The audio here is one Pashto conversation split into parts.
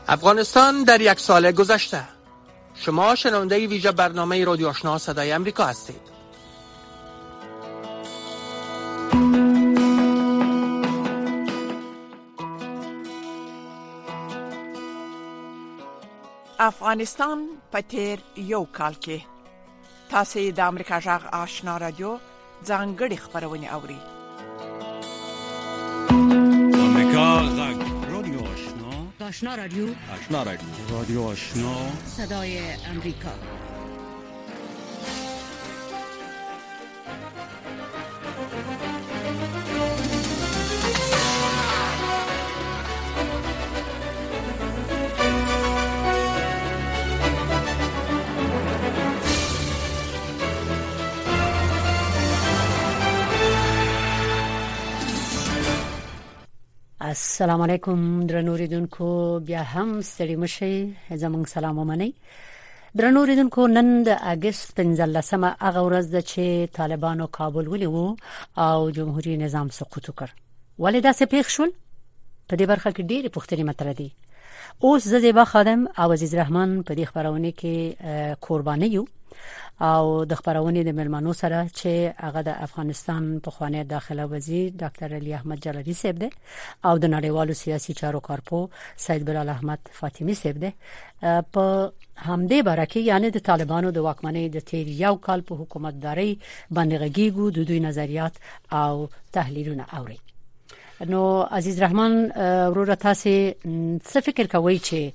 افغانستان در یک سال گذشته. شما شنونده ویژه برنامه رادیو آشنا صدای امریکا هستید. افغانستان په تیر یو کال کې تاسو د امریکا غږ آشنا رادیو ځانګړي خبرونه اوري. امریکا غږ رادیو آشنا رادیو رادیو آشنا صدای امریکا. السلام علیکم درنو اوریدونکو، بیا هم ستړي مشئ، زموږ سلام ومنئ. درنو اوریدونکو، نن د اگست 15مه هغه ورځ ده چې طالبانو کابل ونیو او جمهوریت نظام سقوط وکړ. ولې دا څه پیښ شول؟ په دې برخه کې ډېرې پوښتنې مطرح دي. اوس زديبا خادم او عزیز رحمان په دې خبرونه کې قرباني یو او د خبرونه د ملمنو سره چې هغه د افغانستان په خوانی داخله وزیر ډاکټر علي احمد جلالی صاحب ده او د نړیوالو سیاسي چارو کارپو سید بلال احمد فاطمی صاحب ده په همدې برکه یعنی د طالبانو د واکمنۍ د تیر یو کال په حکومتداري باندې غږیږو د دوی نظریات او تحلیلونه اوري. نو عزیز رحمان ورور تاسو څه فکر کوئ چې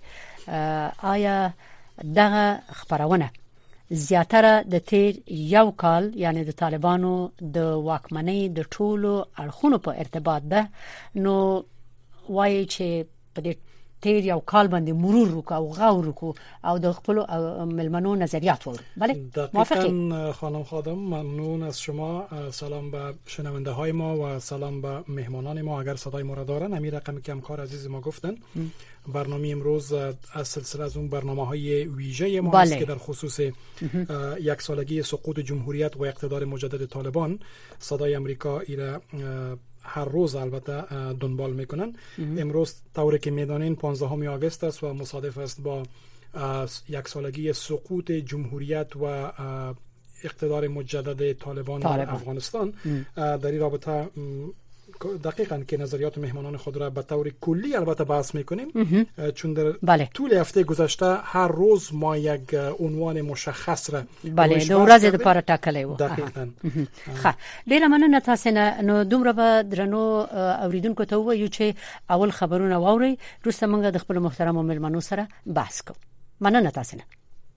آیا دغه خبرونه زیاتره د تیر یو کال یعنی د طالبانو د واکمنۍ د ټولو اړخونو په ارتباط ده؟ نو وایي چې په دې تیر یو کال باندې مرور وکاو او غور وکاو او د خپل ملمنو نظریات ور. بله موافقم خانم خادم، ممنون از شما. سلام به شنونده های ما و سلام به مهمانان ما اگر صدای ما را دارن. امیر رقمی که همکار عزیز ما گفتن برنامه امروز از سلسله از اون برنامه‌های ویژه ما است که در خصوص یک سالگی سقوط جمهوریت و اقتدار مجدد طالبان صدای امریکا ایره هر روز البته دنبال میکنن. امروز طوری که میدانین 15 آگوست است و مصادف است با یک سالگی سقوط جمهوریت و اقتدار مجدد طالبان در افغانستان. در این رابطه دقیقاً که نظریات مهمانان خود را به طور کلی البته بحث میکنیم، چون در طول هفته گذشته هر روز ما یک عنوان مشخص را د ورځې لپاره ټاکلی و. دقیقاً. ښه، ډیره مننه تاسو نه. نو دومره به درنو اوریدونکو ته وایو چې اول خبرونه واوري، وروسته موږ د خپل محترم ملمنو سره بحث کوو. مننه تاسو نه.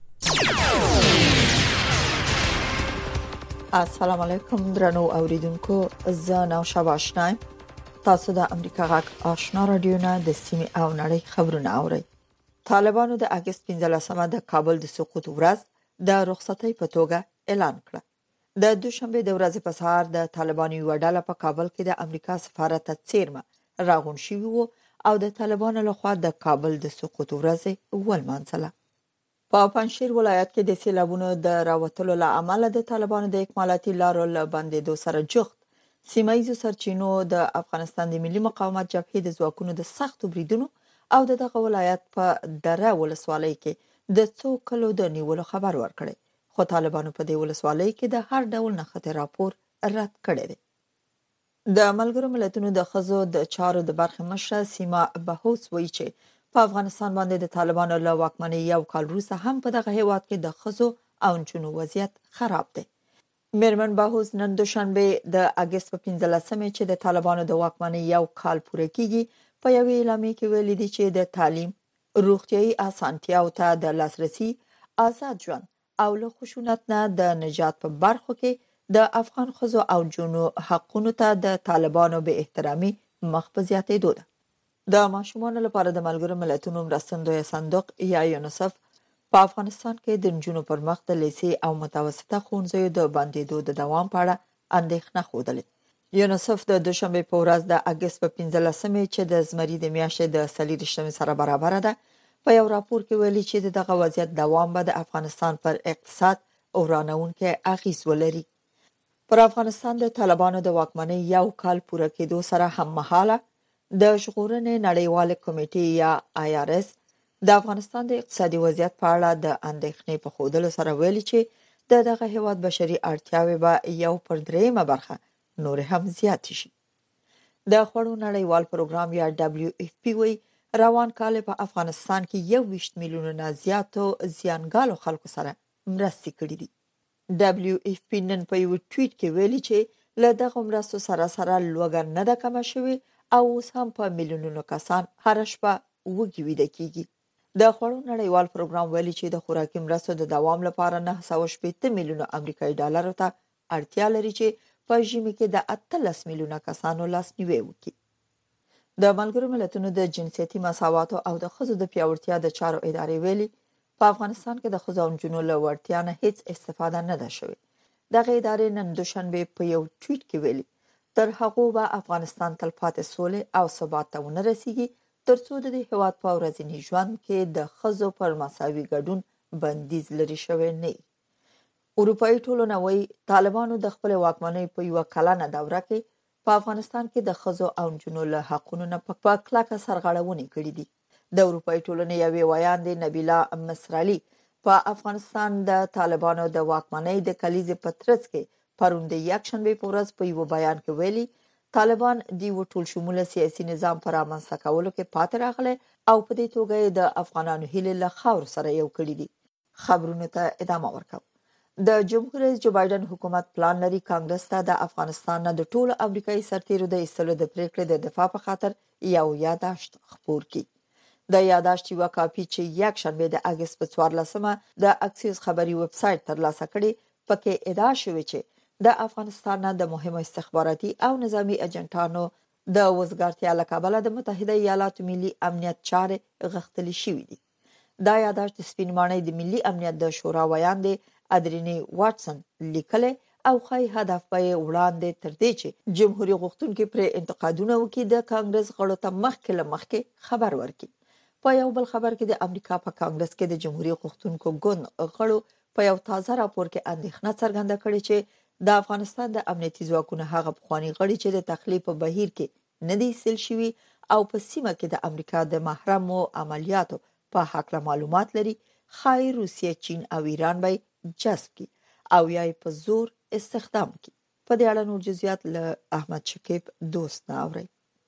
السلام علیکم درنو اوریدونکو، زه نوشا آشنایم. تاسو د امریکا غږ آشنا رادیو نه د سیمې او نړۍ خبرونه اورئ. طالبانو د اگست 15مه د کابل د سقوط ورځ د رخصتۍ په توګه اعلان کړه. د دوشنبه د ورځې په سهار د طالبانو یو ډله په کابل کې د امریکا سفارت ته څیرمه راغون شوی وو او د طالبانو لخوا د کابل د سقوط ورځ ولمانځله. په پنځشیر ولایت کې د سیلابونو د راوتلو له امله د طالبانو د اکمالاتي لارو له بندېدو سره جوخت سیمایي سرچینو د افغانستان د ملي مقاومت جبهې د ځواکونو د سختو بریدونو او دغه ولایت په دره ولسوالۍ کې د څو کلو د نیولو خبر ورکړي، خو طالبانو په دې ولسوالۍ کې د هر ډول نښته راپور رد کړی دی. د ملګرو ملتونو د ښځو د چارو د برخې مشره سیما بهوس وایي چې په افغانستان باندې د طالبانو له واکمنۍ یو کال وروسته هم په دغه هیواد کې د ښځو او نجونو وضعیت خراب دی. میرمن بهوس نن دوشنبه د اگست په 15مه چې د طالبانو د واکمنۍ یو کال پوره کیږي په یو اعلامیه کې ویلي دي چې د تعلیم، روغتیايي اسانتیاو ته د لاسرسي، آزاد ژوند او له خشونت نه د نجات په برخو کې د افغان ښځو او نجونو حقونو ته د طالبانو به احترامي مخ په زیاتېدو ده. د ماشومانو لپاره د ملګرو ملتونو مرستندوی صندوق یا یونیسف په افغانستان کې د نجونو پر مخ د لیسې او متوسطه ښوونځیو د بندېدو د دوام په اړه اندېښنه ښودلې. یونیسف د دوشنبه په ورځ د اگست په 15مه چې د زمري د میاشتې د 23 سره برابر ده په یو راپور کې ویلي چې دغه وضعیت دوام به د افغانستان پر اقتصاد ورانونکي اغیز ولري. پر افغانستان د طالبانو د واکمنۍ یو کال پوره کېدو سره هم مهاله د ژغورنې نړیواله کمیټې یا IRS د افغانستان د اقتصادي وضعیت په اړه د اندېښنې په خوده سره ویلي چې دغه هیواد بشري اړتیاوې به 1/3 برخه نور هم زیات شي. د خوړو نړیوال پروګرام یا WFP وی روان کال په افغانستان کې 21 میلیونه زیاتو زیانګالو خلکو سره مرستې کړې دي. WFP نن په یو ټویټ کې ویلي چې له دغه مرستو سره لوږه نه ده کمه شوې او اوس هم په میلیونونو کسان هر شپه وږي ویده کیږي. د خوړو نړیوال پروګرام ویلي چې د خوراکي مرستو د دوام لپاره 980 میلیونه امریکایي ډالرو ته اړتیا لري چې په ژمي کې د 18 میلیونه کسانو لاسنیوي وکړي. د ملګرو ملتونو د جنسیتي مساواتو او د ښځو د پیاوړتیا د چارو ادارې ویلي په افغانستان کې د ښځو او نجونو له وړتیا نه هیڅ استفاده نه ده شوې. دغه ادارې نن دوشنبه په یو ټویټ کې ویلي تر هغه به افغانستان تلپاتې سولې او ثبات ته ونه رسیږي ترڅو د هیواد په ورځني ژوند کې د ښځو پر مساوي ګډون بندیز لري شوی نه. اروپאי ټولنه وايي طالبانو د خپل واکمنۍ په یو کلنه دوره کې په افغانستان کې د ښځو او نجونو له حقونو نه په کلکه سرغړونې کړې دي. د اروپאי ټولنې یوې ویاندې نبیله مصرعلی په افغانستان د طالبانو د واکمنۍ د کلیزې په ترڅ کې پرون د یکشنبه په ورځ په یو بیان کې ویلي طالبان د یو ټول شموله سیاسي نظام پر رامنځته کولو کې پاتې راغلي او په دې توګه د افغانانو هیله له خاور سره یو کړی دي. خبرونه ته ادامه ورکوي. د جمهور رئیس جو بایدن حکومت پلان لري کانګرس ته د افغانستان نه د ټولو امریکایي سرتیرو د ایستلو د پریکړې د دفاع په خاطر یو یاداشت خپور کړي. د یاداشت یو کاپی چې یکشنبه د اگست په 14مه د اکسیوس خبري ویب سټ ترلاسه کړي پکې ادعا شوې چې د افغانستان نه د مهمو استخباراتي او نظامی اجنټانو د وزګارتیا له کبله د متحده ایالاتو ملي امنیت چارې غښتلې شوې دي. دا یاداشت سپینمانۍ د ملي امنیت د شورا ویاندې ادرینی واټسن لیکل او خای هدف به وړاندې تر دې چې جمهوریت غوښتونکو پر انتقادونه وکړي د کانګرس غړو ته مخکې خبر ورکړي. په یو بل خبر کې د امریکا په کانګرس کې د جمهوریت غوښتونکو ګوند غړو په یو تازه راپور کې اندېښنه څرګنده کړې چې د افغانستان د امنیتي ځواکونو هغه پخوانی غړي چې د تخلیه په بهیر کې نه دي سیل شوي او په سیمه کې د امریکا د محرمو عملیاتو په حق معلومات لري خای روسیه چین او ایران به جذب کی او یا په زور استخدام کی. په دې اړه نور جزئیات له احمد شکیب دوست نه اوري.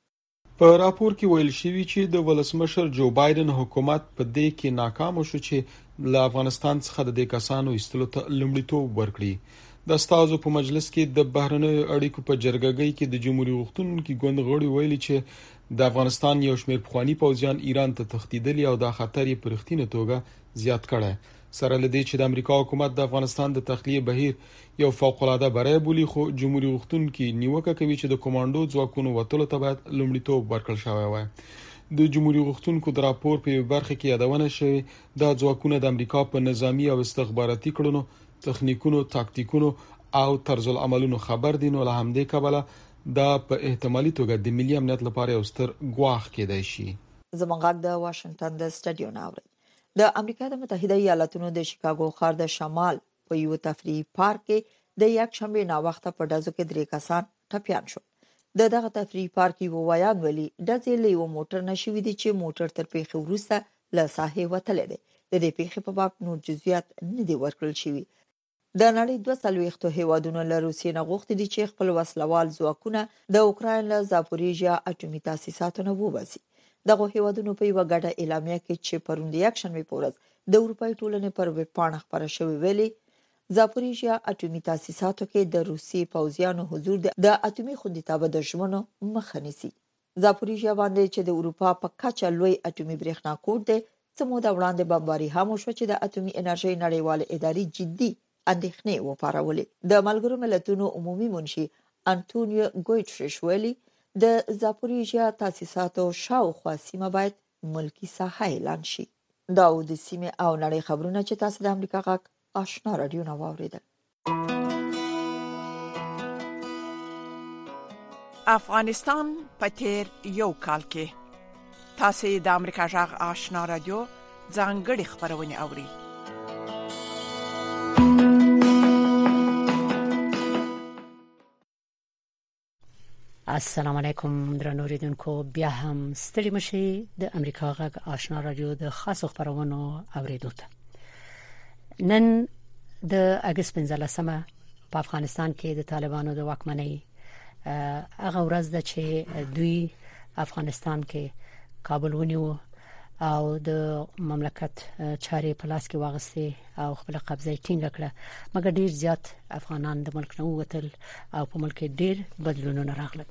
په راپور کې ویل شوی چې د ولسمشر جو بایدن حکومت په دې کې ناکام شو چې له افغانستان څخه د کسانو ایستلو ته لومړیتوب ورکړي. د استازو په مجلس کې د بهرنیو اړیکو په جرګهګۍ کې د جمهوریت غوښتونکو ګوند غړي ویلي چې د افغانستان یو شمېر پخوانی پوځیان ایران ته تښتیدلي او دا خطر یې په رښتینې توګه زیات کړی. سره لدی چې د امریکا حکومت د افغانستان د تخلیه بهیر یو فوق العاده بری بولی خو جمهوریت غوښتونکو نیوکه کوي چې د کمانډو ځواکونو وټلو ته باید لومړیتوب ورکړل شوی وای. د جمهوریت غوښتونکو د راپور په برخه کې یادونه شوی د ځواکونو د امریکا په نظامی او استخباراتي کړنو تخنیکونو تاکتیکونو او طرز العملونو خبر دي نو له همدې کبله دا په احتمالي توګه د ملي امنیت لپاره یو ستر ګواښ کېدای شي. زموږ د واشنگټن د سټډیو ناوړي د امریکا د متحده ایالاتونو د شیکاګو ښار د شمال په یو تفریحي پارک کې د یکشنبه نا وخته په ډزو کې 3 کسان ټپيان شول. دغه تفریحي پارک یو ویان ویلي ډزې له یو موټر نشوي دي چې موټر تر پیښې وروسته له ساحې وتلی دی. د دې پیښې په باب نور جزئیات نه دي ورکړل شوي. د نړۍ 240 هیوادونو له روسیې نه غوښتي دي چې خپل وسلوال ځواکونه د اوکراین له زاپوریژیا اټومي تاسیساتو نه وباسي. دغه هیوادونو په یو غټه اعلامیه کې چې پرون د یکشنبه په ورځ د اروپאי ټولنې پر ویب پاڼه خبره شوې ویلي زاپوریژیا اټومي تاسیساتو کې د روسي پوځیانو حضور د اټومي خوندیتابه د ژمنو مخه نیسي. زاپوریژیا باندې چې د اروپا په کچه لوی اټومي برېښنا کوډ دی څه موده وړاندې بمباري هم وشو چې د اټومي انرژي نړیواله ادارې جدي اندېښنې وپارولې. د ملګرو ملتونو عمومي منشي انټونیو ګوتریش ویلي د زاپوریژیا تاسیساتو شاوخوا سیمه باید ملکی ساحه اعلان شي. دا د سیمه او نړۍ خبرونه چې تاسو د امریکا غږ آشنا رادیو نو واوریدل. افغانستان په تیر یو کال کې تاسو د امریکا غږ آشنا رادیو ځانګړي خبرونه اوري. السلام علیکم درنوریدونکو بیا هم ستړي مشي د امریکا غږ آشنا رادیو د خاصو خبرونو اوریدو ته. نن د اگست 15 په افغانستان کې د طالبانو د واکمنۍ هغه ورځ ده چې دوی افغانستان کې کابل ونیو او د مملکت چارې په لاس کې واغستې او خپل قبضه ټینګ کړه، مګر ډیر زیات افغانان د ملک نه ووتل او په ملک ډیر بدلونونه راغلل.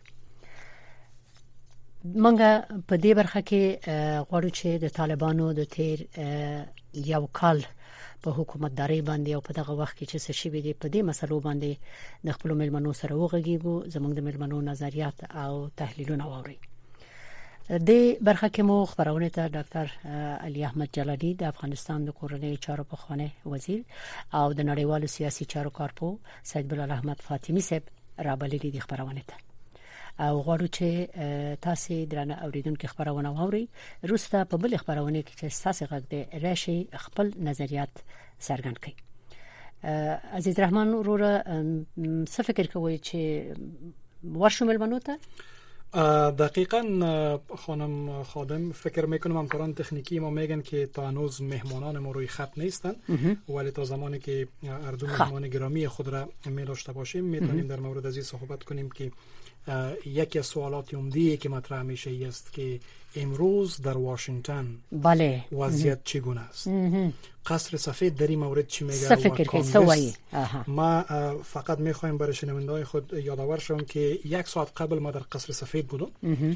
منګه په دې برخه کې غواړو چې د طالبانو د تیر یو کال په حکومتداري باندې او په دغه وخت کې چې څه شي دي په دې مسلو باندې د خپل ملمنو سره وغږیږو، زموږ د ملمنو نظریات او تحلیلونه واوري. د برخه کې مو خبرونه ته ډاکټر علي احمد جلالی د افغانستان د کورنۍ چارو پخوانی وزیر او د نړیوالو سیاسي چارو کارپو سید بلال احمد فاطمی صاحب را بللي دي خبرونه ته او غواړو چې تاسو درنه اوریدونکو خبرونه واوري. روسته په بل خبرونه کې چې تاسو غږ د راشي خپل نظریات څرګند کړئ. عزیز رحمان وروره څه فکر کوئ چې ورشو ملمنو ته؟ دقیقاً خانم خادم، فکر میکنم همکاران تکنیکی ما میگن که تا هنوز مهمانان ما روی خط نیستن، ولی تا زمانی که هر دو مهمان گرامی خود را می داشته باشیم میتونیم در مورد از این صحبت کنیم که یکی از سوالات عمده که مطرح میشه است که امروز در واشنگتن بله وضعیت چگونه است؟ قصر سفید در این مورد چی میگه و کانگرس؟ ما فقط میخوایم برای شنونده‌های خود یادآور شوم که 1 ساعت قبل ما در قصر سفید بودم.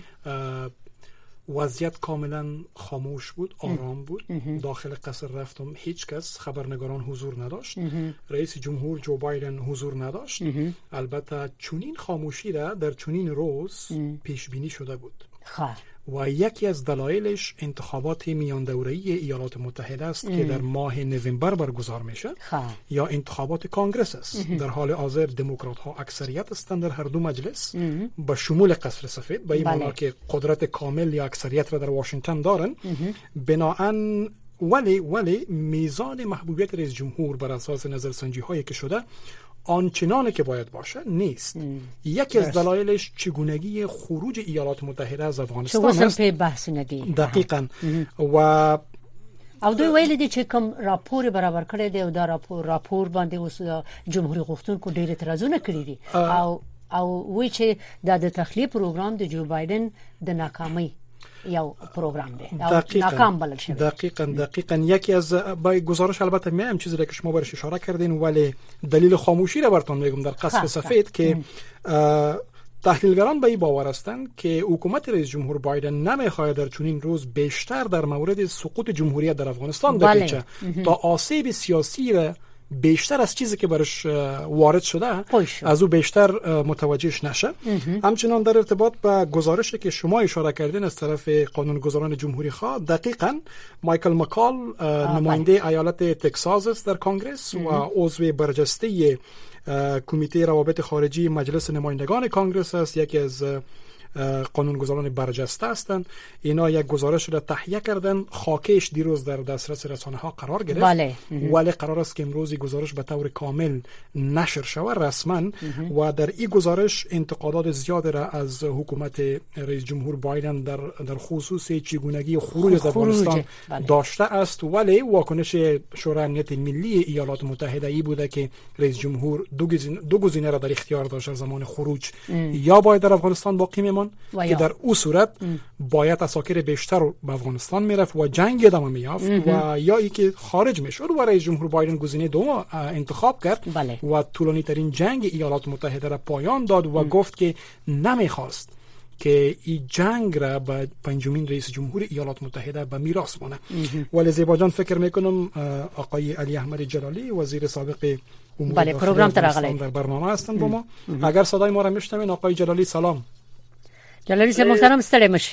وضعیت کاملا خاموش بود، آرام بود. داخل قصر رفتم، هیچ کس، خبرنگاران حضور نداشت، رئیس جمهور جو بایدن حضور نداشت. البته چنین خاموشی را در چنین روز پیش بینی شده بود و یکی از دلایلش انتخابات میان دوره‌ای ایالات متحده است که در ماه نوامبر برگزار میشه یا انتخابات کانگرس است. در حال حاضر دموکرات ها اکثریت هستند در هر دو مجلس به شمول قصر سفید، به این معنی که قدرت کامل یا اکثریت را در واشنگتن دارن. بنابراین ولی میزان محبوبیت رئیس جمهور بر اساس نظرسنجی هایی که شده آنچنانی که باید باشه نیست. یکی از دلایلش چگونگی خروج ایالات متحده از افغانستان است. دقیقاً. و او دوی ویل دي چې کوم راپور برابر کړی دی او دا راپور باندې اوس جمهوریت غوښتونکو ډېر اعتراضونه کړی دي او وی چې د تخلیه پروګرام د جو بایدن د ناکامۍ یا پروگرام ده ناکام بلل شده. دقیقاً یکی از با گزارش البته میام چیزی که شما برش اشاره کردین، ولی دلیل خاموشی را براتون میگم در قصر سفید که تحلیلگران به این باور هستند که حکومت رئیس جمهور بایدن نمیخواهد در چنین روز بیشتر در مورد سقوط جمهوریت در افغانستان بپیچه تا آسیب سیاسی را بیشتر از چیزی که برش وارد شده از او بیشتر متوجهش نشه. همچنان در ارتباط با گزارشی که شما اشاره کردین از طرف قانونگذاران جمهوری خواه، دقیقاً مایکل مکال نماینده ایالت تگزاس است در کانگرس و عضو برجسته کمیته روابط خارجی مجلس نمایندگان کانگرس است، یکی از قانونگذاران برجسته هستند. اینا یک گزارش را تهیه کردن، خاکش دیروز در دسترس رسانه ها قرار گرفت. ولی قرار است که امروز گزارش به طور کامل نشر شود رسما و در این گزارش انتقادات زیاد را از حکومت رئیس جمهور بایدن در خصوص چگونگی خروج از افغانستان داشته است. ولی واکنش شورای امنیت ملی ایالات متحده ای بوده که رئیس جمهور دو گزینه را در اختیار داشت زمان خروج، یا باید در افغانستان باقی میماند که در او صورت باید اساکر بیشتر به افغانستان میرفت و جنگ ادامه میافت و یا ای که خارج میشد و رئیس جمهور بایدن گزینه دوم انتخاب کرد و طولانی ترین جنگ ایالات متحده را پایان داد و گفت که نمیخواست که این جنگ را به پنجمین رئیس جمهور ایالات متحده به میراث مانه. ولی زیبا جان فکر میکنم آقای علی احمد جلالی وزیر سابق بله پروگرام تراغلی در برنامه هستن با ما. اگر صدای ما را میشنوین آقای جلالی سلام. جلالی صاحب محترم ستړي مشي.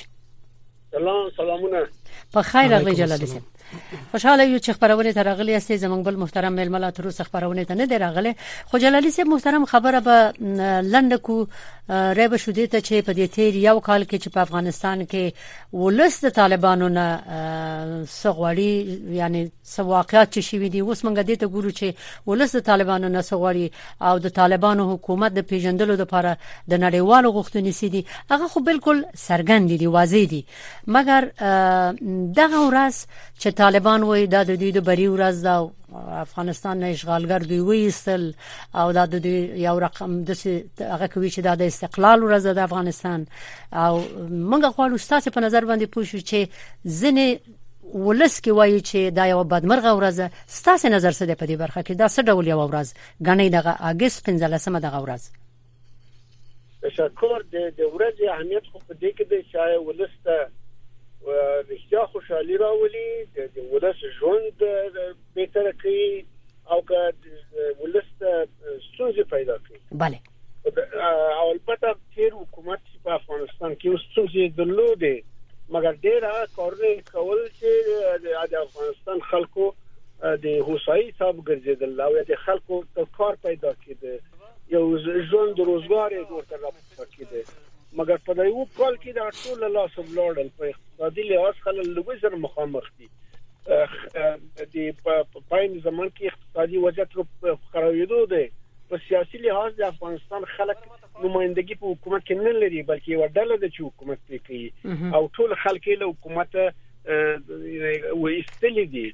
سلامونه. په خیر راغلی جلالی صاحب. خوشاله یو چې خبرونه تراغلی است زمونږ بل محترم ململ تر اوسه خبرونه ته نه دی راغلی. خو جلالی صاحب محترم خبره به لنډ کو رب شودي ته چې په دې تیر یو کال کې چې په افغانستان کې ولست طالبانو نه سغوړی یعنی سواقعات چې شوي دي اوس موږ دې ته ګورو چې ولست طالبانو نه سغوړی او د طالبانو حکومت د پیژندلو لپاره د نړیوالو غوښتنې سي هغه خو بالکل سرګند دي واضح دي مګر دغه ورځ چې طالبان وایي د دوی د بری ورځ دا افغانستان نه اشغالګر دوی ویستل او د دوی یو رقم د هغه کوي چې د استقلال ورځ د افغانستان او موږ غواړو تاسو په نظر باندې پوښتنه چې ځنه ولس کې وایي چې دا یو بدمرغه ورځ تاسو نظر څه دی په دې برخه کې دا څه ډول یو ورځ غنۍ دغه اگست 15مه دغه ورځ تشکر د ورځې اهمیت خو په دې کې د شای ولسته رښتیا خوشحالي راولي د ولس ژوند بهتر کوي او که ولسته ستونزې پیدا کوي bale او البته تیر حکومت په افغانستان کې اوس ستونزې درلودې مګر ډېر کارونه کول چې د افغانستان خلکو د هوسايي صاحب ګرځیدل او د خلکو کار پیدا کړي یو ژوند روزګار یې ورته راپورته کړي مګر په یو کال کې دا ټول لاس ولاړل په اقتصادي لحاظ خلک لوی سره مخامخ دي د پاین زمان کې اقتصادي وضعیت خرابېدو ده په سیاسي لحاظ د افغانستان خلک نمائندګي په حکومت کې نه لري بلکې یو ډله د حکومت کوي او ټول خلک له حکومت وېستل دي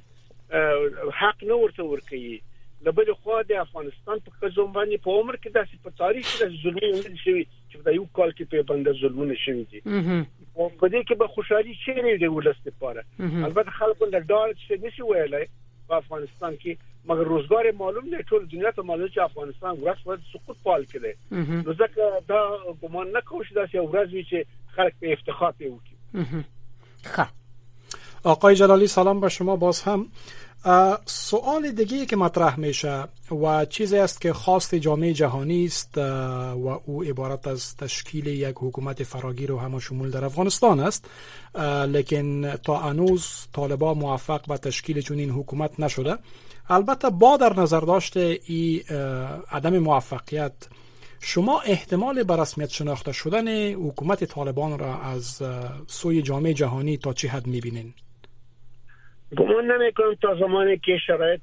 حق نه ورته ورکوي لبل خو د افغانستان په خزم باندې په عمر کې داسې په تاریخ کې ظلمونه شوي چې د یو کال کې په بند ظلمونه شوي دي او په دې کې به خوشحالي شي د ولست لپاره البته خلکو د ډال څه نشي ویلای په افغانستان کې مګر روزګار معلوم نه ټول دنیا ته معلوم چې افغانستان ورځ سقوط پال کړي نو ځکه دا ګمان نه کوم چې داسې ورځ وي چې خلک په افتخار وکړي خب آقای جلالی سلام به شما باز هم سوال دیگه که مطرح میشه و چیزی است که خواست جامعه جهانی است و او عبارت از تشکیل یک حکومت فراگیر و همشمول در افغانستان است لیکن تا هنوز طالبان موفق به تشکیل چنین حکومت نشده البته با در نظر داشته این عدم موفقیت شما احتمال به رسمیت شناخته شدن حکومت طالبان را از سوی جامعه جهانی تا چه حد می‌بینید؟ گمان نمی‌کنم تا زمانی که شرایط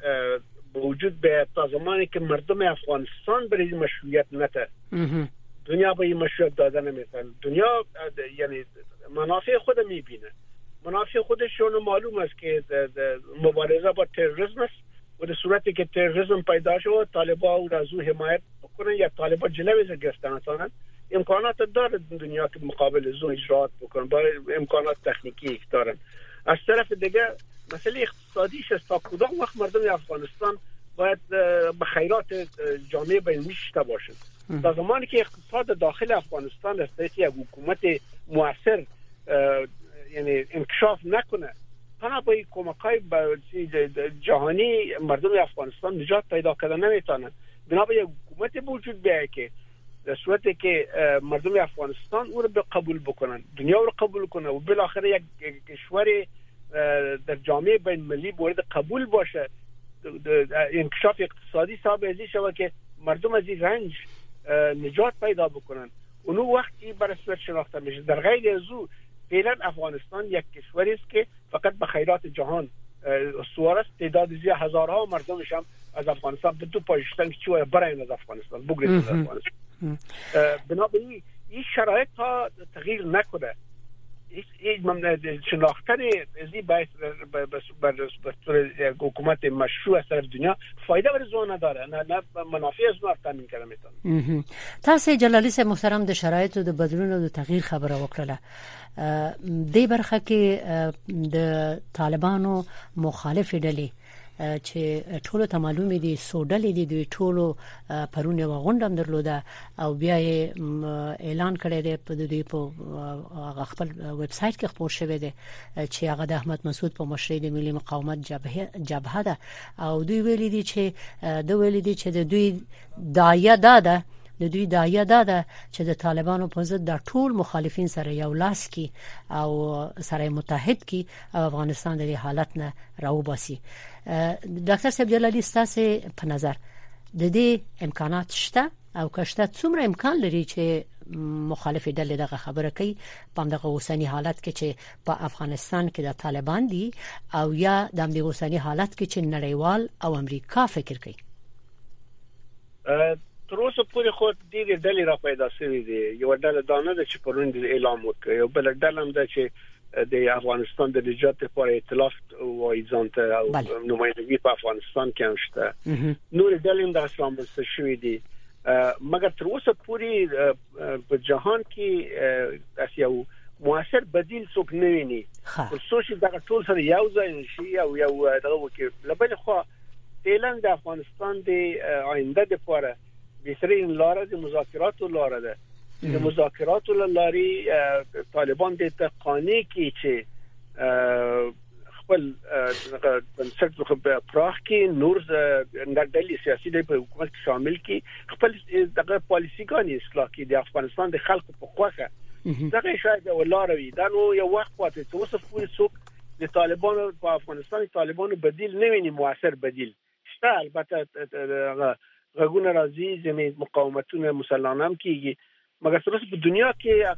وجود به تا زمانی که مردم افغانستان برای مشروعیت نده دنیا به این مشروعیت داده نمیتونه دنیا یعنی منافع خود میبینه منافع خودشون معلوم است که مبارزه با تروریسم است و در صورتی که تروریسم پیدا شد طالبان او را از او حمایت بکنن یا طالبان جلوی گرفتن کنن امکانات داره دنیا که مقابل از او اجرات بکنن با امکانات تکنیکی دارن از طرف دیگه مسئله اقتصادیش است تا کدام وقت مردم افغانستان باید به خیرات جامعه بین‌المللی شته باشند تا زمانی که اقتصاد داخل افغانستان است یک حکومت مؤثر یعنی انکشاف نکنه تنها با کمک‌های جهانی مردم افغانستان نجات پیدا کردن نمیتونن بنابراین یک حکومت وجود بیاید که در صورتی که مردم افغانستان او رو قبول بکنن دنیا رو قبول کنه و بالاخره یک کشور در جامعه بین المللی باید قبول باشه انکشاف اقتصادی ثابت شود که مردم از این رنج نجات پیدا بکنن اونو وقتی به رسمیت شناخته میشه در غیر از او فعلا افغانستان یک کشوری است که فقط به خیرات جهان استوار است تعداد زیاد هزارها مردمش هم از افغانستان به دو پایشتن که چوه برای از افغانستان بگریزن از افغانستان بنابراین این شرایط ها تغییر نکنه شناختن ازی باید بر حکومت مشروع از طرف دنیا فایده برای زوان نداره نه منافع از نو تامین کنه میتونه تاسو جلالی صاحب محترم د شرایطو د بدلون او د تغییر خبره وکړه د برخه کې د طالبانو مخالف ډلې چې ټولو ته معلومه دي سودلې دي د ټولو پرونه وغونډم درلوده او بیا اعلان کړی دی په دوی په خپل ویب سټ کې خبر شوی دی چې هغه د احمد مسعود په مشرۍ د ملي مقاومت جبهه ده او دوی ویلي دي چې د دوی دایه ده د دوی دایه ده چې د طالبانو په ضد د ټول مخالفین سره یو لاس کی او سره متحد کی او افغانستان د حالت نه راوباسي ډاکټر صاحب جلالی ستاسو په نظر د دې امکانات شته او کشته څومره امکان لري چې مخالف ډلې دغه خبره کوي په دغه اوسنی حالت کې چې په افغانستان کې د طالبان دي او یا د دې اوسنی حالت کې چې نړیوال او امریکا فکر کوي. تر اوسه پورې خو دې ډلې را پیدا شوې دي. یو ډله دانه د چې پرون د اعلان وکړ، یو بل ډله هم ده چې د افغانستان د نجات لپاره ائتلاف او ایزانت او نمایندګي په افغانستان کې هم شته. نور ډلې هم د اسلام بنسټ شوې دي، مګر تر اوسه پورې په جهان کې اس یو موثر بدیل څوک نه ویني. خصوصي دغه ټول سره یو ځای شي او یو دغه وکړي. لبل خو تیلند د افغانستان د آینده لپاره بهترین لار د مذاکراتو لار ده. د مذاکراتو لاري طالبان د تقانی کې چې خپل بنسټ خو په پراخ کې نور د ډلې سیاسي د حکومت شامل کې خپل دغه پالیسيګانې اصلاح کې د افغانستان د خلکو په خوخه دغه شاید ولاروي. دا نو یو وخت پاتې چې اوس پورې څوک د طالبانو په افغانستان طالبانو بدیل نه ویني، موثر بدیل شته. البته غوونه راځي چې مقاومتونه مسلمانان هم کیږي، مګر تر اوسه په دنیا کې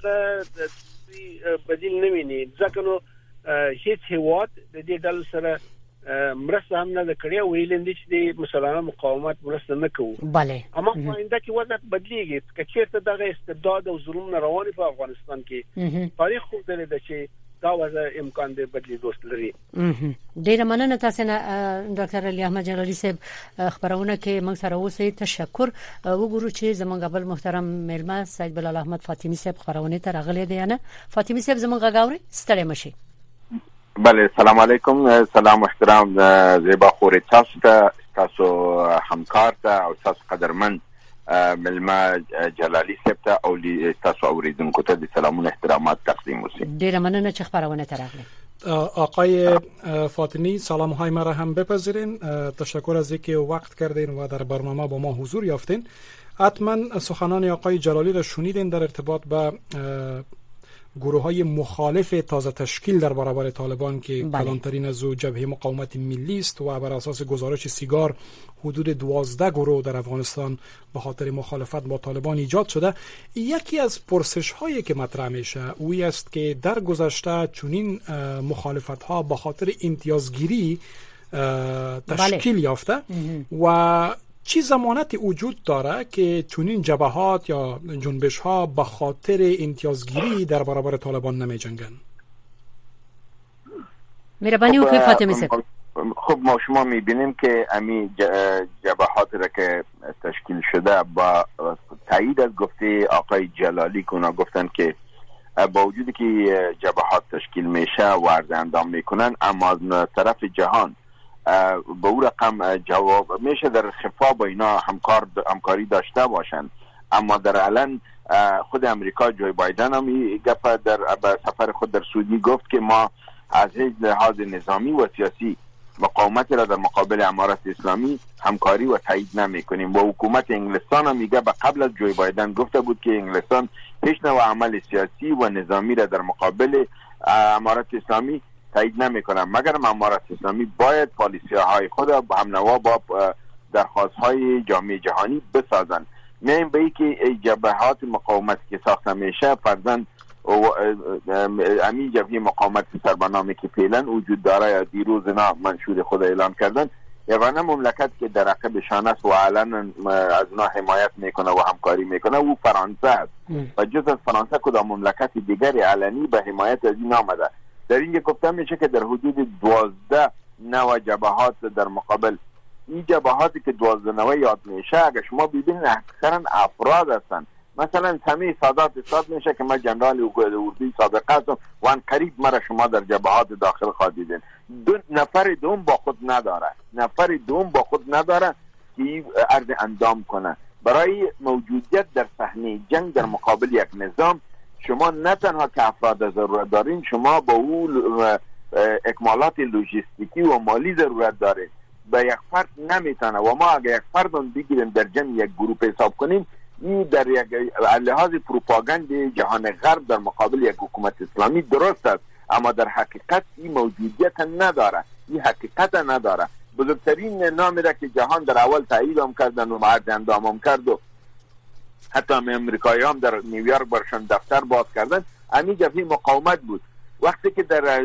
هغه بدیل نه ویني. ځکه نو هیڅ هیواد د دې ډول سره مرسته هم نه کړې او ویلندې چې د مسلمانانو مقاومت مرسته نه کوي. بله اما په آینده کې وضع بدلیږي که چیرته دغه استبداد او ظلم رواني په افغانستان کې تاریخ خو دلته چې دا وضع امکان دی بدلی دوست لري. ډیره مننه تاسو نه ډاکټر علي احمد جلالي صاحب خبرونه کې موږ سره اوسئ. تشکر. وګورو چې زمونږ بل محترم ملما سید بلال احمد فاطمی صاحب خبرونه ته راغلي دي نه. فاطمی صاحب زمونږ غاوري ستړي مشي. بله سلام علیکم. سلام احترام زیبا خوري تاسو همکار ته او تاسو قدرمن ملما جلالی صاحب ته او تاسو اوریدونکو ته د سلامون احترامات تقدیم وسی. ډیره مننه چې خبرونه تراغله. آقای فاطمی سلام های مرا هم بپذیرین. تشکر از اینکه وقت کردین و در برنامه با ما حضور یافتین. حتما سخنان آقای جلالی را شنیدین در ارتباط با گروه‌های مخالف تازه تشکیل در برابر طالبان که کلانترین از او جبهه مقاومت ملی است و بر اساس گزارش سیگار حدود 12 گروه در افغانستان به خاطر مخالفت با طالبان ایجاد شده. یکی از پرسش‌هایی که مطرح میشه اوی است که در گذشته چنین مخالفت‌ها به خاطر امتیازگیری تشکیل یافته و چی ضمانتی وجود داره که چنین جبهات یا جنبش‌ها به خاطر امتیازگیری در برابر طالبان نمی جنگن؟ مهربانی وکړئ فاطمه صاحب. خب ما شما می‌بینیم که امی جبهات را که تشکیل شده با تایید از گفته آقای جلالی که اونا گفتن که با وجودی که جبهات تشکیل میشه و عرض اندام میکنن اما از طرف جهان به او رقم جواب میشه در خفا با اینا همکاری داشته باشن. اما در علن خود امریکا جوی بایدن هم گفت در سفر خود در سعودی گفت که ما از لحاظ نظامی و سیاسی مقاومت را در مقابل امارت اسلامی همکاری و تایید نمی کنیم. و حکومت انگلستان هم میگه به قبل از جوی بایدن گفته بود که انگلستان هیچ نوع عمل سیاسی و نظامی را در مقابل امارت اسلامی تایید نمیکنم، مگر امارت اسلامی باید پالیسی‌های خود را هم نوا با درخواست‌های جامعه جهانی بسازند. میایم به اینکه جبهات مقاومت که ساخته میشه فرضاً امی جبهه مقاومت سربنامی که فعلا وجود داره یا دیروز اینا منشور خود اعلان کردن یگانه مملکت که در عقبشان است و علنا از اونا حمایت میکنه و همکاری میکنه او فرانسه است و جز از فرانسه کدام مملکت دیگری علنی به حمایت از این آمده. در اینجا گفته میشه که در حدود 12 نوع جبهات در مقابل این جبهاتی که 12 نوع یاد میشه اگر شما ببینید اکثرا افراد هستند. مثلا سمیع سادات استاد میشه که من جنرال اردوی سابقه هستم و ان قریب مرا شما در جبهات داخل خواهیدین. نفر دوم با خود نداره که عرض اندام کنه. برای موجودیت در صحنه جنگ در مقابل یک نظام شما نه تنها که افراد ضرورت دارین، شما با او اکمالات لوجستیکی و مالی ضرورت داره. به یک فرد نمیتونه و ما اگر یک فرد بگیریم در جمع یک گروه حساب کنیم این در یک لحاظ پروپاگاند جهان غرب در مقابل یک حکومت اسلامی درست است، اما در حقیقت این موجودیت نداره، این حقیقت نداره. بزرگترین نامی را که جهان در اول تایید هم کردن و معرض اندام هم کرد و حتی امریکایی هم در نیویورک برشان دفتر باز کردن. همین جبهه مقاومت بود. وقتی که در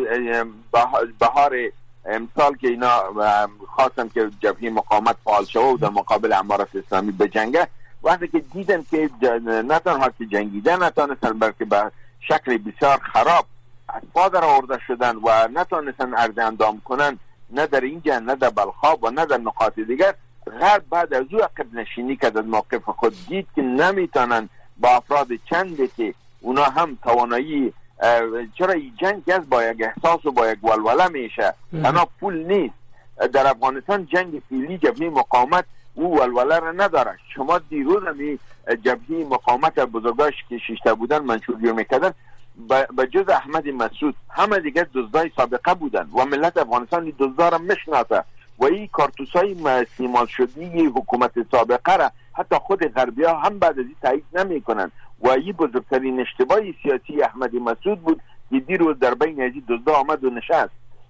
بهار امسال که اینا خواستن که جبهه مقاومت فعال شود و در مقابل امارت اسلامی بجنگه، وقتی که دیدن که نه تنها که جنگیدن نتونستن بلکه به شکل بسیار خراب از پا در آورده شدن و نتونستن عرض اندام کنن، نه در اینجا نه در بلخاب و نه در نقاط دیگر، غرب بعد از او عقب نشینی کرد از موقف خود. دید که نمیتونن با افراد چندی که اونا هم توانایی، چرا این جنگ از با یک احساس و با یک ولوله میشه، تنها پول نیست. در افغانستان جنگ فعلی جبهه مقاومت او ولوله را نداره. شما دیروز همی جبهه مقاومت بزرگاش که شیشته بودن منشور میکردن به جز احمد مسعود همه دیگه دزدای سابقه بودن و ملت افغانستان دزدا را میشناسه و این کارتوسای استعمال شده حکومت سابقه را حتی خود غربی ها هم بعد از این تایید نمی کنن و این بزرگترین اشتباه سیاسی احمد مسعود بود که دیروز در بین از این دزدا آمد و نشست.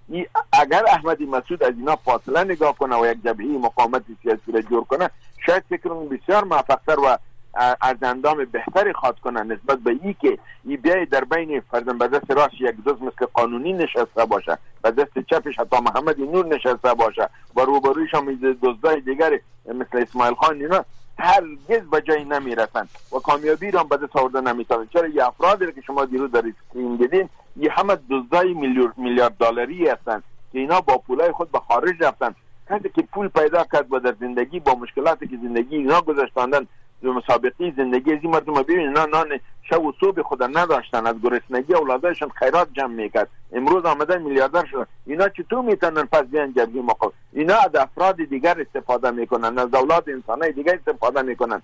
اگر احمد مسعود از اینا فاصله نگاه کنه و یک جبهه مقاومت سیاسی را جور کنه، شاید فکرم بسیار موفق‌تر و از اندام بهتری خواد کنن نسبت به این که این بیای در بین فرزن به دست راست یک دوست مثل قانونی نشسته باشه، به دست چپش حتی محمد نور نشسته باشه و روبرویش هم دزدای دیگر مثل اسماعیل خان، اینا هرگز به جایی نمیرسن و کامیابی را هم به دست آورده نمیتونن. چرا یه افرادی که شما دیروز در اسکرین دیدین یه همه دزدای میلیارد دلاری هستن که اینا با پولای خود به خارج رفتن. کسی که پول پیدا کرد و در زندگی با مشکلاتی که زندگی اینا گذاشتندن مسابقه زندگی از این مردم ببینید، اینا نان شب و صبح خود نداشتن، از گرسنگی اولادشون خیرات جمع میکرد، امروز آمدن میلیاردر شدن. اینا چطور میتونن پس بیان جبهه مقاومت؟ اینا از افراد دیگر استفاده میکنن، از اولاد انسانای دیگر استفاده میکنن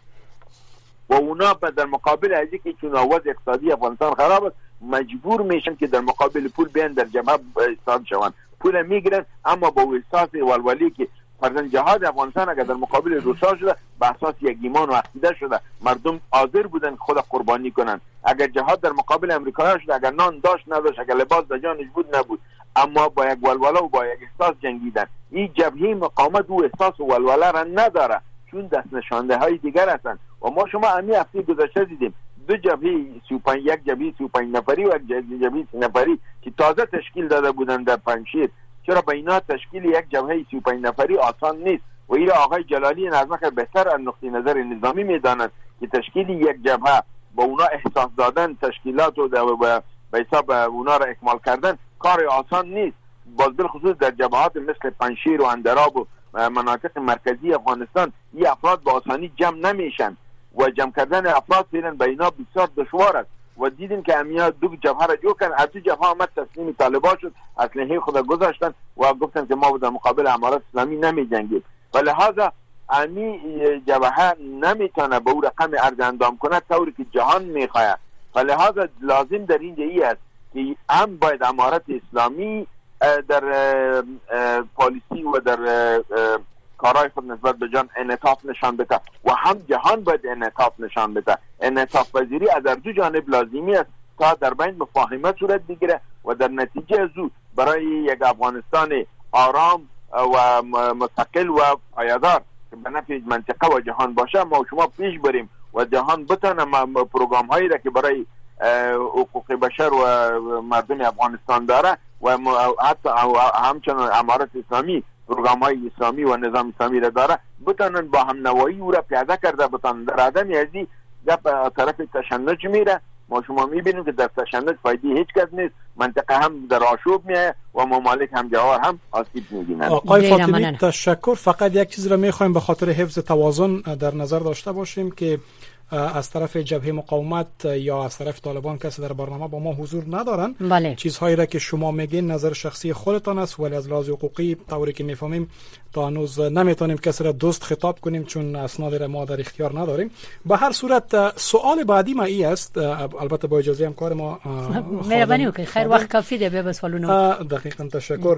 و اونا در مقابل از اینکه چون آواز اقتصادی افغانستان خراب است مجبور میشن که در مقابل پول بیان در جبهه ایستاد شوند. پول میگیرن اما با احساس ولولی که فرزن جهاد افغانستان اگر در مقابل روسا شده به اساس یک ایمان و عقیده شده، مردم حاضر بودن خود قربانی کنن. اگر جهاد در مقابل امریکا شده، اگر نان داشت نداشت، اگر لباس در جانش بود نبود، اما با یک ولوله و با یک احساس جنگیدن. این جبهه مقاومت او احساس و ولوله را نداره چون دست نشانده های دیگر هستند و ما شما همین هفته گذشته دیدیم دو جبهه 35 یک جبهه 35 نفری و یک جبهه 30 نفری که تازه تشکیل داده بودند در پنجشیر. چرا به اینا تشکیل یک جبهه 35 نفری آسان نیست و این آقای جلالی نظمخ بهتر از نقطه نظر نظامی میداند که تشکیل یک جبهه با اونا احساس دادن تشکیلات و به حساب اونا را اکمال کردن کار آسان نیست. باز بالخصوص در جبهات مثل پنجشیر و اندراب و مناطق مرکزی افغانستان این افراد با آسانی جمع نمیشن و جمع کردن افراد فعلا به اینا بسیار دشوار است و دیدیم که امیا دو جبهه را جور کردن. از دو جبهه آمد تسلیم طالبان شد، اسلحه خود گذاشتن و گفتن که ما در مقابل امارات اسلامی نمی جنگیم و لحاظا امی جبهه نمیتونه به اون رقم عرض اندام کنه طوری که جهان میخواه و لحاظا لازم در اینجا ای است که هم باید امارات اسلامی در پالیسی و در کارهای خود نسبت به جان انعطاف نشان بده و هم جهان باید انعطاف نشان بده. انعطاف پذیری از هر دو جانب لازمی است تا در بین مفاهمه صورت بگیره و در نتیجه از او برای یک افغانستان آرام و مستقل و پایدار که به نفع منطقه و جهان باشه ما شما پیش بریم و جهان بتونه پروگرام هایی را که برای حقوق بشر و مردم افغانستان داره و حتی همچنان امارات اسلامی پروگرام های اسلامی و نظام اسلامی را داره بتونن با هم نوایی او را پیاده کرده بتونن. در عدم یزی در طرف تشنج میره. ما شما میبینیم که در تشنج فایده هیچ کس نیست، منطقه هم در آشوب میه و ممالک هم جوار هم آسیب میبینن. آقای فاطمی تشکر. فقط یک چیز را میخوایم به خاطر حفظ توازن در نظر داشته باشیم که از طرف جبهه مقاومت یا از طرف طالبان کسی در برنامه با ما حضور ندارن. بله. چیزهایی را که شما میگین نظر شخصی خودتان است ولی از لحاظ حقوقی طوری که میفهمیم تا هنوز نمیتونیم کسی را دوست خطاب کنیم چون اسناد را ما در اختیار نداریم. به هر صورت سوال بعدی ما ای است، البته با اجازه همکار ما مهربانی که خیر وقت کافی ده به سوالونه. دقیقاً تشکر.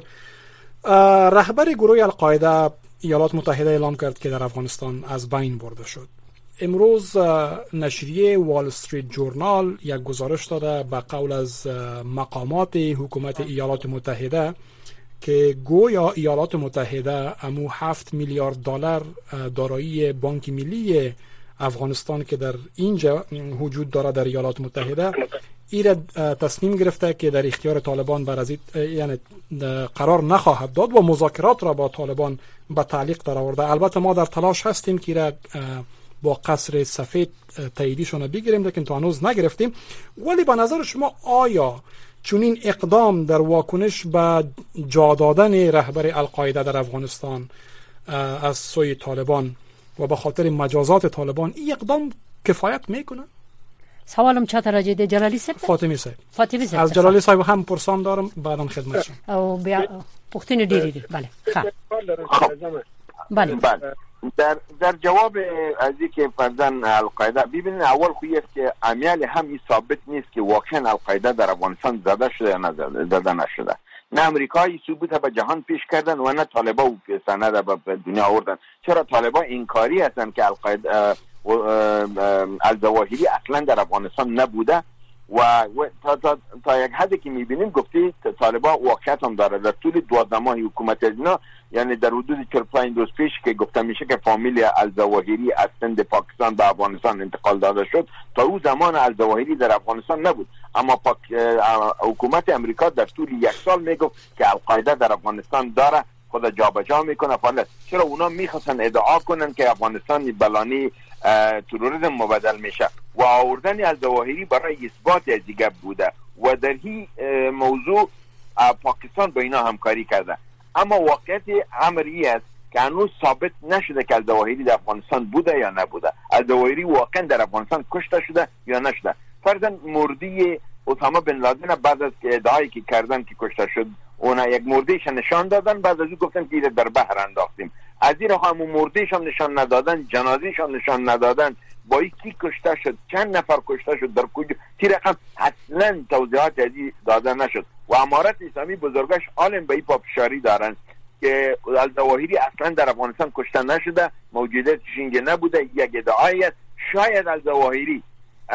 رهبر گروه القاعده ایالات متحده اعلام کرد که در افغانستان از بین برده شد. امروز نشریه وال استریت جورنال یک گزارش داده به قول از مقامات حکومت ایالات متحده که گویا ایالات متحده امو 7 میلیارد دلار دارایی بانک ملی افغانستان که در اینجا وجود داره در ایالات متحده، ایره تصمیم گرفته که در اختیار طالبان یعنی قرار نخواهد داد و مذاکرات را با طالبان به تعلیق در آورده. البته ما در تلاش هستیم که ایره با قصر سفید تاییدیشون بگیریم، لیکن تا هنوز نگرفتیم. ولی به نظر شما آیا چنین اقدام در واکنش به جا دادن رهبر القاعده در افغانستان از سوی طالبان و به خاطر مجازات طالبان این اقدام کفایت میکنه؟ سوالم چه درجه ده جلالی صاحب؟ فاطمی صاحب از جلالی صاحب هم پرسان دارم، بعدم خدمت شم. او بیا پختین دیدی. بله بله در جواب از اینکه فرضاً القاعده، ببینید اول خویی است که امیال هم این ثابت نیست که واقعا القاعده در افغانستان زده شده یا زده نشده. نه امریکایی ثبوت به جهان پیش کردن و نه طالبا او سند به دنیا آوردن. چرا طالبا اینکاری هستن که القاعده الظواهری اصلا در افغانستان نبوده و تا یک حدی که میبینیم گفتی طالبا واقعیت هم داره. در طول 12 ماه حکومت از اینا، یعنی در حدود 45 روز پیش که گفته میشه که فامیل الظواهری از سند پاکستان به افغانستان انتقال داده شد، تا او زمان الظواهری در افغانستان نبود. اما حکومت امریکا در طول 1 سال میگفت که القاعده در افغانستان داره، خود جابجا میکنه فعلا. چرا اونا میخواستن ادعا کنن که افغانستان بلانی تروریسم مبدل میشه و آوردن الظواهری برای اثبات از دیگه بوده و در این موضوع پاکستان با اینا همکاری کرده. اما واقعیت امری است که هنوز ثابت نشده که الظواهری در افغانستان بوده یا نبوده. الظواهری واقعا در افغانستان کشته شده یا نشده. فرضاً مردی اسامه بن لادن بعد از ادعایی که کردن که کشته شد، اونا یک مردیش نشان دادن، بعد از این گفتن که در بحر انداختیم. از این راه همون مردیش هم نشان ندادن، جنازیش هم نشان ندادن، با کی کشته شد، چند نفر کشته شد، در کجا، تی رقم اصلا توضیحات ازی داده نشد. و امارت اسلامی بزرگاش عالم به این پافشاری دارن که الظواهری اصلا در افغانستان کشته نشده، موجودیتش اینجا نبوده. یک ادعایی است شاید الظواهری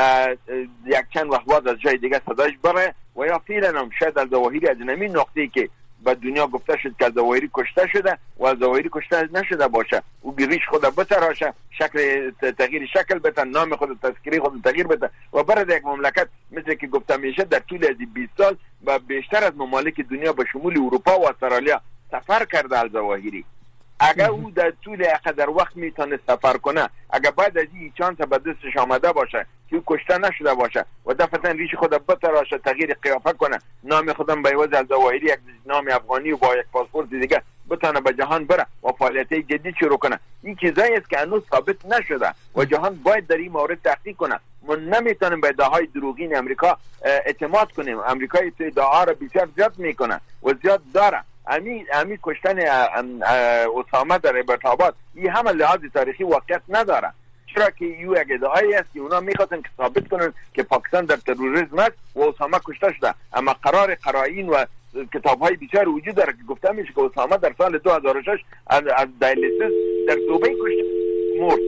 یک چند وقت بعد از جای دیگه صداش بره و یا فعلا هم شاید الظواهری از نمین نقطه‌ای که به دنیا گفته شد که الظواهری کشته شده و الظواهری کشته نشده باشه، او ریش خود بتراشه، شکل تغییر شکل بده، نام خود تذکری خود تغییر بده و برای یک مملکت مثل که گفته میشه در طول از 20 سال و بیشتر از ممالک دنیا به شمول اروپا و استرالیا سفر کرده الظواهری. اگر او در طول اقدر وقت میتونه سفر کنه، اگر بعد از این چانس به دستش آمده باشه که او کشته نشده باشه و دفعتا ریش خود بتراشه، تغییر قیافه کنه، نام خودم به عوض الظواهری یک نام افغانی و با یک پاسپورت دیگه بتونه به جهان بره و فعالیت جدید شروع کنه، این چیزایی است که هنوز ثابت نشده و جهان باید در این مورد تحقیق کنه. ما نمیتونیم به ادعاهای دروغین امریکا اعتماد کنیم. امریکا این ادعا را بسیار زیاد میکنه و زیاد داره. امی کشتن اسامه در ابرتاباد این همه لحاظ تاریخی واقعیت نداره، چرا که یو یک ادعایی است که اونا میخواستن که ثابت کنن که پاکستان در تروریسم است و اسامه کشته شده. اما قرائن و کتاب‌های بسیار وجود داره که گفته میشه که اسامه در سال 2006 از دایلیسیس در دبی کشته مرد.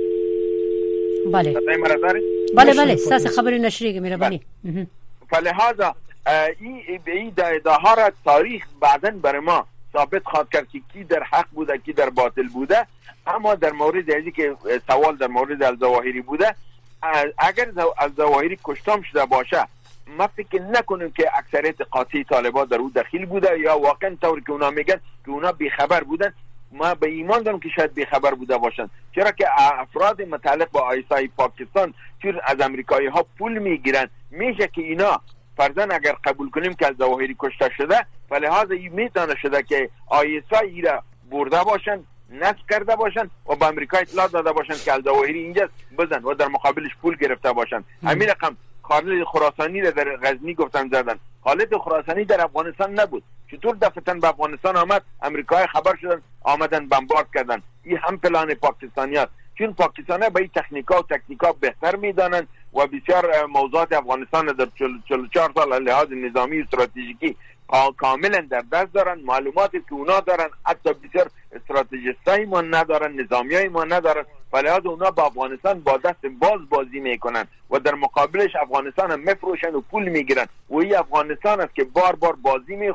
بله ساس خبری نشریه میربانی. فلهذا این ادعاها را تاریخ بعداً برای ما ثابت خواهد کرد که کی در حق بوده کی در باطل بوده. اما در مورد ازی که سوال در مورد الظواهری بوده، اگر الظواهری کشته شده باشه ما فکر نکنیم که اکثریت قاطع طالبان در او دخیل بوده یا واقعا طوری که اونا میگن که اونا بیخبر بودن. ما به ایمان دارم که شاید بیخبر بوده باشن، چرا که افراد متعلق با آیسای پاکستان چون از امریکایی ها پول میگیرن، میشه که اینا فرضاً اگر قبول کنیم که الظواهری کشته شده، فلهذا این میتونه شده که آیسای ای را برده باشن، نصب کرده باشن و با امریکا اطلاع داده باشن که الظواهری اینجا بزن و در مقابلش پول گرفته باشن. همین رقم خالد خراسانی را در غزنی گفتن زدن. خالد خراسانی در افغانستان نبود، چطور دفتن به افغانستان آمد؟ امریکای خبر شدن آمدن بمبارد کردن. این هم پلان پاکستانیات، چون پاکستانی‌ها به این تکنیکا بهتر میدانند و بسیار موضوعات افغانستان در 44 سال لحاظ نظامی و استراتژیکی کاملا در دست دارن. معلوماتی که اونا دارن حتی بسیار استراتژیستای ما ندارن، نظامیای ما ندارن، فلهذا اونا با افغانستان با دست باز بازی میکنن و در مقابلش افغانستان هم میفروشن و پول میگیرن و این افغانستان است که بار بازی میخوره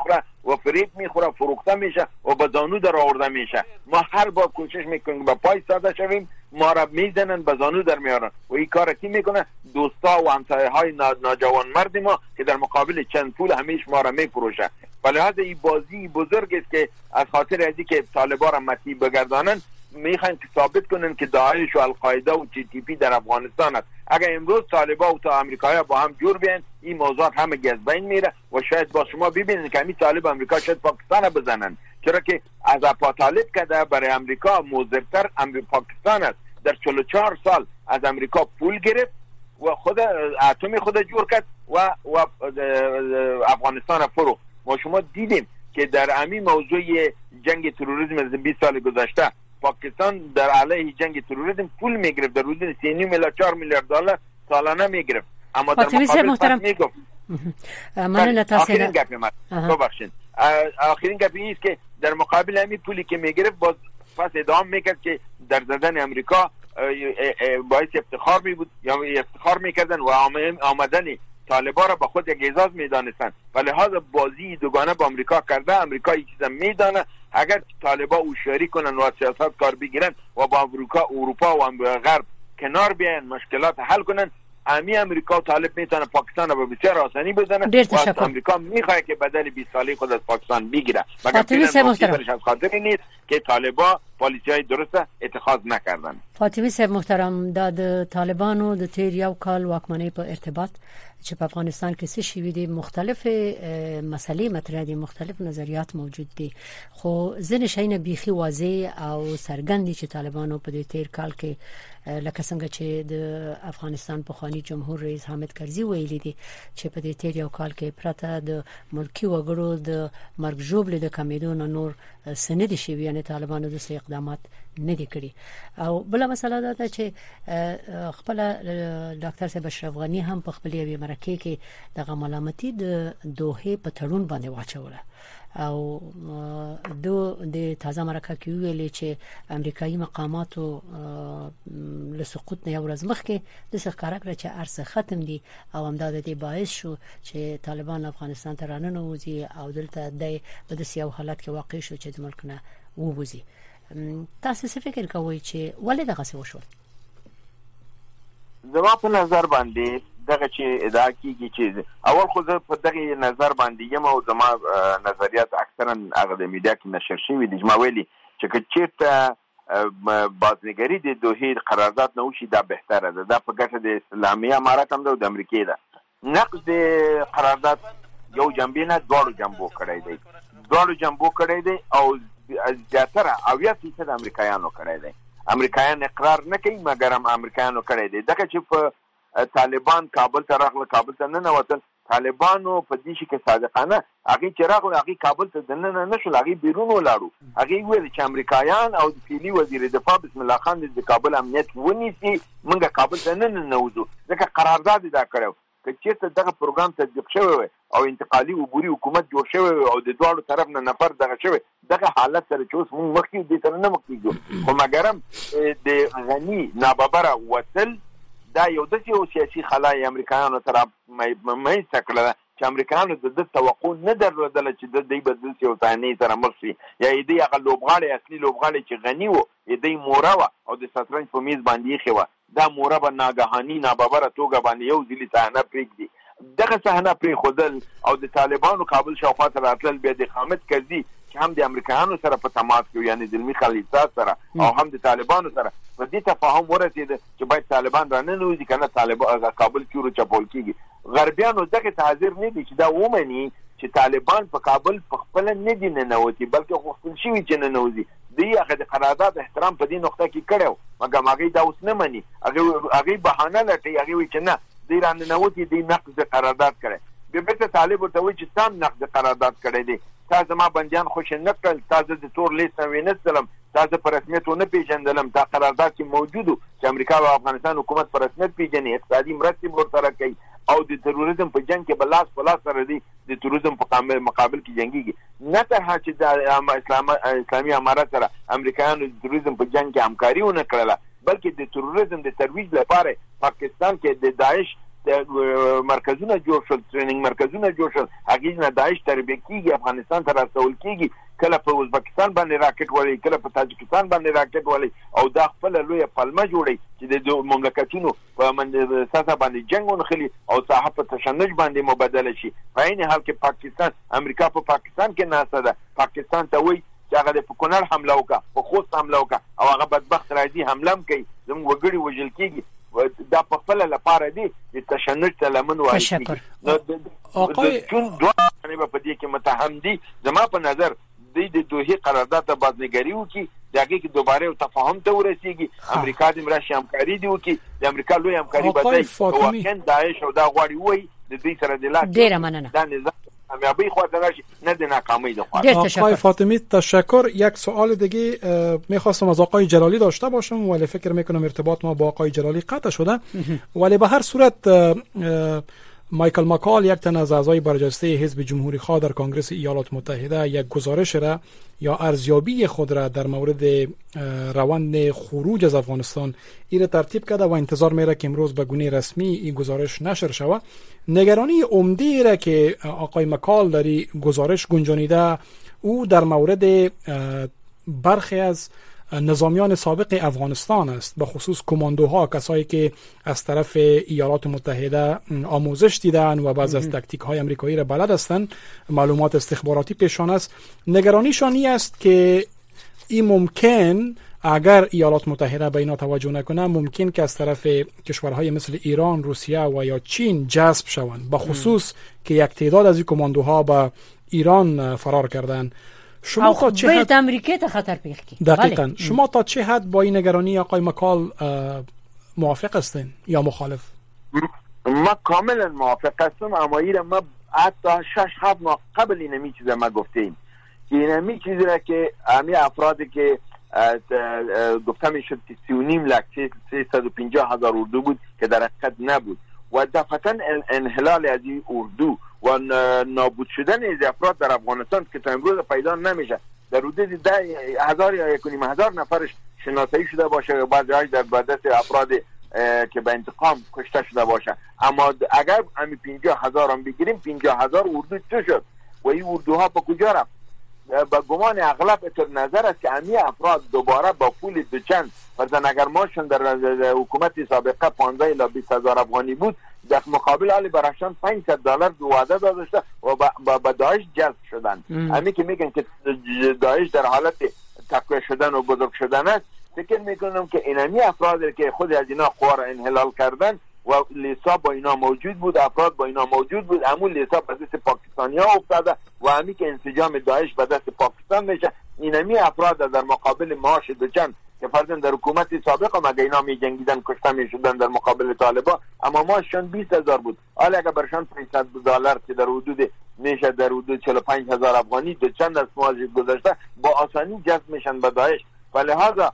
و فریب میخوره، فروخته میشه و به زانو در آورده میشه. ما هر بار کوشش میکنیم به پای ساده شویم، ما را میزنن به زانو در میارن و این کار کی میکنه؟ دوستا و همسایه های ناجوان مرد ما که در مقابل چند پول همیش ما را میفروشه. ولهذا این بازی بزرگ است که از خاطر ازی که طالبان را مسیح بگردانن میخوان که ثابت کنن که داعش و القاعده و TTP در افغانستان است. اگر امروز طالبان و تا امریکایی با هم جور بیان این موضوع همه از بین میره و شاید با شما ببینید که همین طالب امریکا شاید پاکستان بزنن، چرا که از اپاطالب که برای امریکا موزرتر پاکستان است. در 44 سال از امریکا پول گرفت و خود اتمی خود جور کرد و افغانستان فروخت. ما شما دیدیم که در همین موضوع جنگ تروریسم از 20 سال گذشته پاکستان در علیه جنگ تروریسم پول میگرفت، در حدود 3.5 میلیارد 4 میلیارد دلار سالانه میگرفت، اما در مقابل میگفت آخرین گپی من ببخشید آخرین گپی است که در مقابل همین پولی که میگرفت باز پس ادام میکرد که در زدن امریکا باعث افتخار می بود یا افتخار میکردن و آمدن طالبان را به خود یک اعزاز میدانستن. ولی لحاظ بازی دوگانه با امریکا کرده. امریکا یک چیز میدانه، اگر طالبان هوشیاری کنن و سیاست کار بگیرن و با اروپا و غرب کنار بیاین مشکلات حل کنن، امریکا و طالب میتونه پاکستان رو به بسیار آسانی بزنه و امریکا میخواد که بدل 20 ساله خود از پاکستان بگیره، مگر فعلا از خاطر نیست که طالبان پالیسی‌های درست اتخاذ نکردن. فاطمی صاحب محترم، د طالبانو د تیر یو کال واکمنۍ په ارتباط چې په افغانستان کې څه شوي دي، مختلف مسلې مطرح دي، مختلف نظریات موجود دي، خو ځینې شیونه بیخي واضح او څرګند دي چې طالبانو په دې تیر کال کې لکه څنګه چې د افغانستان پخوانی جمهور رئیس حامد کرزي ویلي دي چې په دې تیر یو کال کې پرته د ملکی وګړو د مرګ ژوبلې د کمیدو نور سند شي، یعنی طالبانو د اقدامات نه دي کړی. او بل مسله دا چې خپل ډاکټر صاحب اشرف غنی هم په خپل یوه مرکه کې د ملامتي د دوه په تړون باندې واچوله او د تازه مرکه کې ویلي چې امریکایي مقاماتو له سقوط نه یو ورځ مخکې د ښکارا کړ چې ارسه ختم دي او همدا د باعث شو چې طالبان افغانستان ته راننوځي او دلته د داسې یو حالت کې واقع شو چې د ملک نه ووځي. تاسو څه فکر کوئ چې ولې دغه څه وشول؟ زما په نظر باندې دغه چې ادعا کیږي چې اول خو زه په دغه نظر باندې یم او زما نظریات اکثرا هغه د میډیا کې نشر شوي دي. ما ویلي چې چېرته بازنګري د دوه قرارداد نه وشي دا بهتره ده، دا په ګټه د اسلامي امارات هم ده او د امریکې ده. نقض د قرارداد یو جنبې نه دواړو جنبو کړی دی او زیاتره 80% امریکایانو کړی دی. امریکایان اقرار نه کوي مګر هم امریکایانو کړی دی. دغه چې په طالبان کابل ته راغله، کابل ته نه نوتل، طالبانو په دې شي کې صادقانه هغه چې راغله هغه کابل ته دننه نشول، هغه بیرون ولاړو. هغه ویل چې امریکایان او د فعلی وزیر دفاع بسم الله خان د کابل امنیت ونیسي، موږ کابل ته نه نوځو، ځکه قرارداد دا کړو. که چېرته دغه پروګرام تطبیق شوی او انتقالي عبوري حکومت جوړ شوی او د دواړو طرف نه نفر دغه شوی، دغه حالت سره چې اوس موږ مخکې دې سره نه مخکېږو. خو مګرم د غني ناببره وتل دا یو داسې سیاسي خلای امریکایانو سره منځته کړله چې امریکایانو د توقع نه درلودله چې د دې بدل یو ثاني سره مخ شي، یا دې هغه لوبغاړی اصلي لوبغاړی چې غني و دې مورا و او د شطرنج په میز باندې خو دا مورا به ناګهاني ناببره توګه باندې یو ځلی صحنه پرېږدي. دغه صحنه پرې خودل او د طالبانو کابل شاوخوا ته راتلل، بیا د حامد کرزي چې هم د امریکایانو سره په تماس کې یعنی زلمی خلیلزاد سره او هم د طالبانو سره په دې تفاهم ورسېد چې باید طالبان راننوځي کنه طالبان کابل چورو چپول کیږي. غربیانو دغه حاضر نه دي چې دا ومني چې طالبان په کابل په خپل نه دي ننوتي بلکې غوښتل شوی چې ننوځي. دی هغه د قرارداد احترام په دې نقطه کې کړو مګر هغه دا اوس نه مني، هغه بهانه لټي، هغه وایي چې نه دی راننوتي دی نقض قرارداد کړي. بیا بیرته طالب ورته وایي چې تام نقض قرارداد کړی دی، تاسو ما بندیان خوش نه کړل، تاسو د تور لیست وینځلم، تاسو په رسمیت ونه پیژندلم، تا قرارداد کې موجودو چې امریکا او افغانستان حکومت په رسمیت پیژني، اقتصادي مرستې ورسره کوي او د تروریزم په جنگ کې بلاس پلاس سره دی د تروریزم په مقابل کې جنگيږي. نه ته چې د اسلامي امارات سره امریکایانو د تروریزم په جنگ کې همکاري ونه کړله، بلکې د تروریزم د ترویج لپاره پاکستان کې د داعش مرکزونه جوړ شول، تریننګ مرکزونه جوړ شول، هغه نه داعش تربیه کیږي، افغانستان ته رسول کیږي، کله په ازبکستان باندې راکټ وړي، کله په تاجکستان باندې راکټ وړي، او دا خپل لوی پلمه جوړي چې د مملکتونو په ساحه باندې جنگ ونخلي او ساحه په تشنج باندې مبادله شي. په عین حال کې پاکستان، امریکا په پاکستان کې ناسه ده، پاکستان ته وایي چې هغه په کونړ حمله وکړه، په خوست حمله وکړه، او هغه بدبخت راځي حمله کوي، زموږ وګړي وژل کیږي. دا په خپل لپاره دی د تشنج ته لمن وایي. آقای چون دوه په دې کې متهم دي. زما په نظر د دوحې قرارداد ته بازنګري وکړي، دغه کې دوباره تفاهم ته ورسیږي، امریکا د مرشي همکاري دی وکړي، د امریکا لوی همکاري بدای او کین داعش او دا غواړي وای د دې سره د لاس ډیره مننه دا نظام کامیابی خواته راشي، نه د ناکامی ده. آقای فاطمی تشکر. یک سوال دیگه میخواستم از آقای جلالی داشته باشم ولی فکر میکنم ارتباط ما با آقای جلالی قطع شده، ولی به هر صورت مایکل مکال، یک تن از اعضای برجسته حزب جمهوری خواه در کنگره ایالات متحده، یک گزارش را یا ارزیابی خود را در مورد روند خروج از افغانستان ایره ترتیب کرده و انتظار میره که امروز به گونه رسمی این گزارش نشر شود. نگرانی عمده را که آقای مکال در گزارش گنجانیده او در مورد برخی از نظامیان سابق افغانستان است، به خصوص کماندوها، کسایی که از طرف ایالات متحده آموزش دیدن و بعض از تاکتیک های امریکایی را بلد هستند، معلومات استخباراتی پیشان است. نگرانیشان این است که این ممکن اگر ایالات متحده به اینا توجه نکنه، ممکن که از طرف کشورهای مثل ایران، روسیه و یا چین جذب شوند، به خصوص که یک تعداد از این کماندوها به ایران فرار کردند. شما تا چه حد امریکا ته خطر پیښ کی؟ دقیقاً. شما تا چه حد با این نگرانی آقای مکال موافق هستین یا مخالف؟ ما کاملا موافق هستم، اما ایره ما حتی 6-7 ماه قبل اینمی چیز ما گفتیم که اینمی چیزی را که همی افرادی که گفتم میشد که 3.5 لک 350,000 اردو بود که در حقیقت نبود و دفعتا انحلال از این اردو و نابود شدن از افراد در افغانستان که تا امروز پیدا نمیشه، در حدود 10,000 یا 1,500 نفرش شناسایی شده باشه و بعضی‌هاش در دست افراد که به انتقام کشته شده باشه. اما اگر همین 50,000 هم بگیریم، 50,000 اردو چه شد و این اردوها به کجا رفت؟ با گمان اغلب اطلاع نظر است که همین افراد دوباره با پول دوچند، مثلا اگر ماشون در حکومت سابقه 15 الی 20,000 افغانی بود، در مقابل علی براشان $500 وعده داده شده و با داعش جذب شدن. همین که میگن که داعش در حالت تقویت شدن و بزرگ شدن است، فکر میکنم که اینمی افرادی که خود از اینا قوار انحلال کردن و لیسا با اینا موجود بود، افراد با اینا موجود بود، همون لیسا به دست پاکستانی ها افتاده و همین که انسجام داعش به دست پاکستان میشه. اینمی افراد در مقابل معاش دوچند که فرضاً در حکومت سابق هم اگه اینا می جنگیدن کشته می شدن در مقابل طالبان، اما معاششان 20,000 بود. حالا اگه برشان $500 که در حدود میشه در حدود 45,000 افغانی دوچند از معاش گذاشته، با آسانی جذب میشن به داعش. ولهذا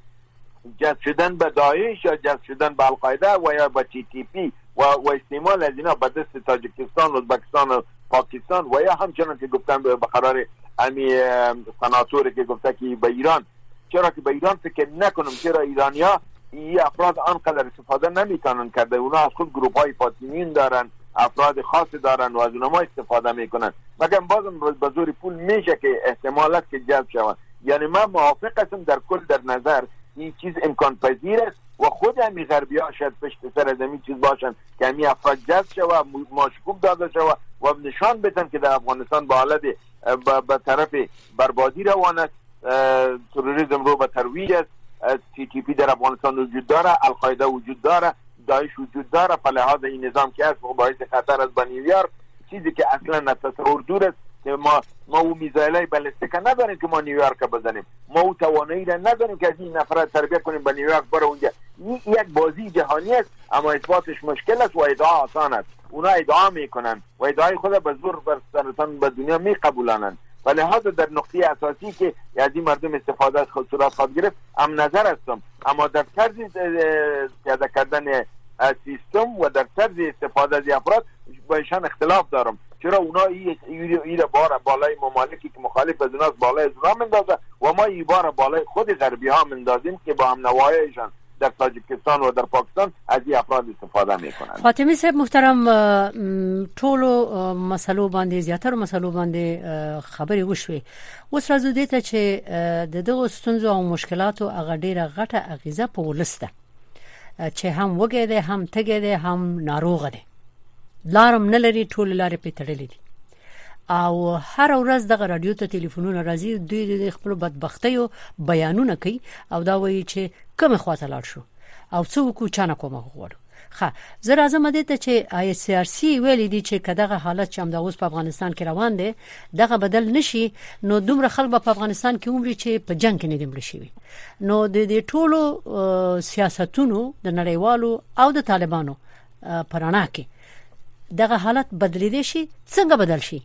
جذب شدن به داعش یا جذب شدن به القاعده و یا به TTP و استعمال از اینا به دست تاجیکستان، ازبکستان و پاکستان و یا همچنان که گفتم به قرار امی سناتوری که گفته که به ایران، چرا که به ایران فکر نکنم، چرا ایرانیا این افراد آنقدر استفاده نمیتونن کرده، اونا از خود گروپ های فاطمیین دارن، افراد خاص دارن و از اونها استفاده میکنن، مگر بازم به زور پول میشه که احتمال است که جذب شوند. یعنی من موافق هستم در کل در نظر این چیز امکان پذیر است و خود همین غربی ها شاید پشت سر از همین چیز باشن که همین افراد جذب شود، مشکوک داده شود و نشان بدن که در افغانستان با حالت به طرف بربادی روان است، تروریسم رو به ترویج است، TTP در افغانستان وجود داره، القاعده وجود داره، داعش وجود داره، فلهذا این نظام که هست باعث خطر است به نیویورک، چیزی که اصلا از تصور دور است که ما او میزایلای بالستیک نداریم که ما نیویورک بزنیم، ما او توانایی را نداریم که از این نفر تربیت کنیم به نیویورک بره اونجا. این یک بازی جهانی است، اما اثباتش مشکل است و ادعا آسان است. اونا ادعا میکنن و ادعای خود به زور بر سرطان به دنیا میقبولانند. ولهذا در نقطه اساسی که از این مردم استفاده از صورت خواهد گرفت هم نظر هستم، اما در طرز پیاده کردن سیستم و در طرز استفاده از افراد با ایشان اختلاف دارم. چرا اونا این بار بالای ممالکی که مخالف از اوناست بالای از اونا مندازه و ما این بار بالای خود غربی ها مندازیم که با هم نوایشان در تاجیکستان و در پاکستان از این افراد استفاده میکنند. فاطمی صاحب محترم، ټولو مسلو باندې زیاتره مسلو باندې خبرې وشوي. اوس راځو دې ته چې د دغه ستونزو او مشکلاتو هغه ډیره غټه اغیزه په ولسته چې هم وګړي دي، هم تګي دي، هم ناروغ دي، لارم نه لري، ټول لارې په تړلې دي او هر ورځ دغه رادیو ته ټلیفونونه راځي، دوی د خپل بدبختیو بیانونه کوي او دا وایي چې کومه خواته لاړ شو او څوک چانه کومه غوړو. ښه، زه راځم دې ته چې آی سی آر سی ویلي دي چې کداغه حالت چې هم د اوس په افغانستان کې روان دي دغه بدل نشي، نو دومره خلک په افغانستان کې عمر چې په جنگ کې نه دي شي. نو د ټولو سیاستونو د نړیوالو او د طالبانو پرانا کې دغه حالت بدلیدي شي، څنګه بدل شي؟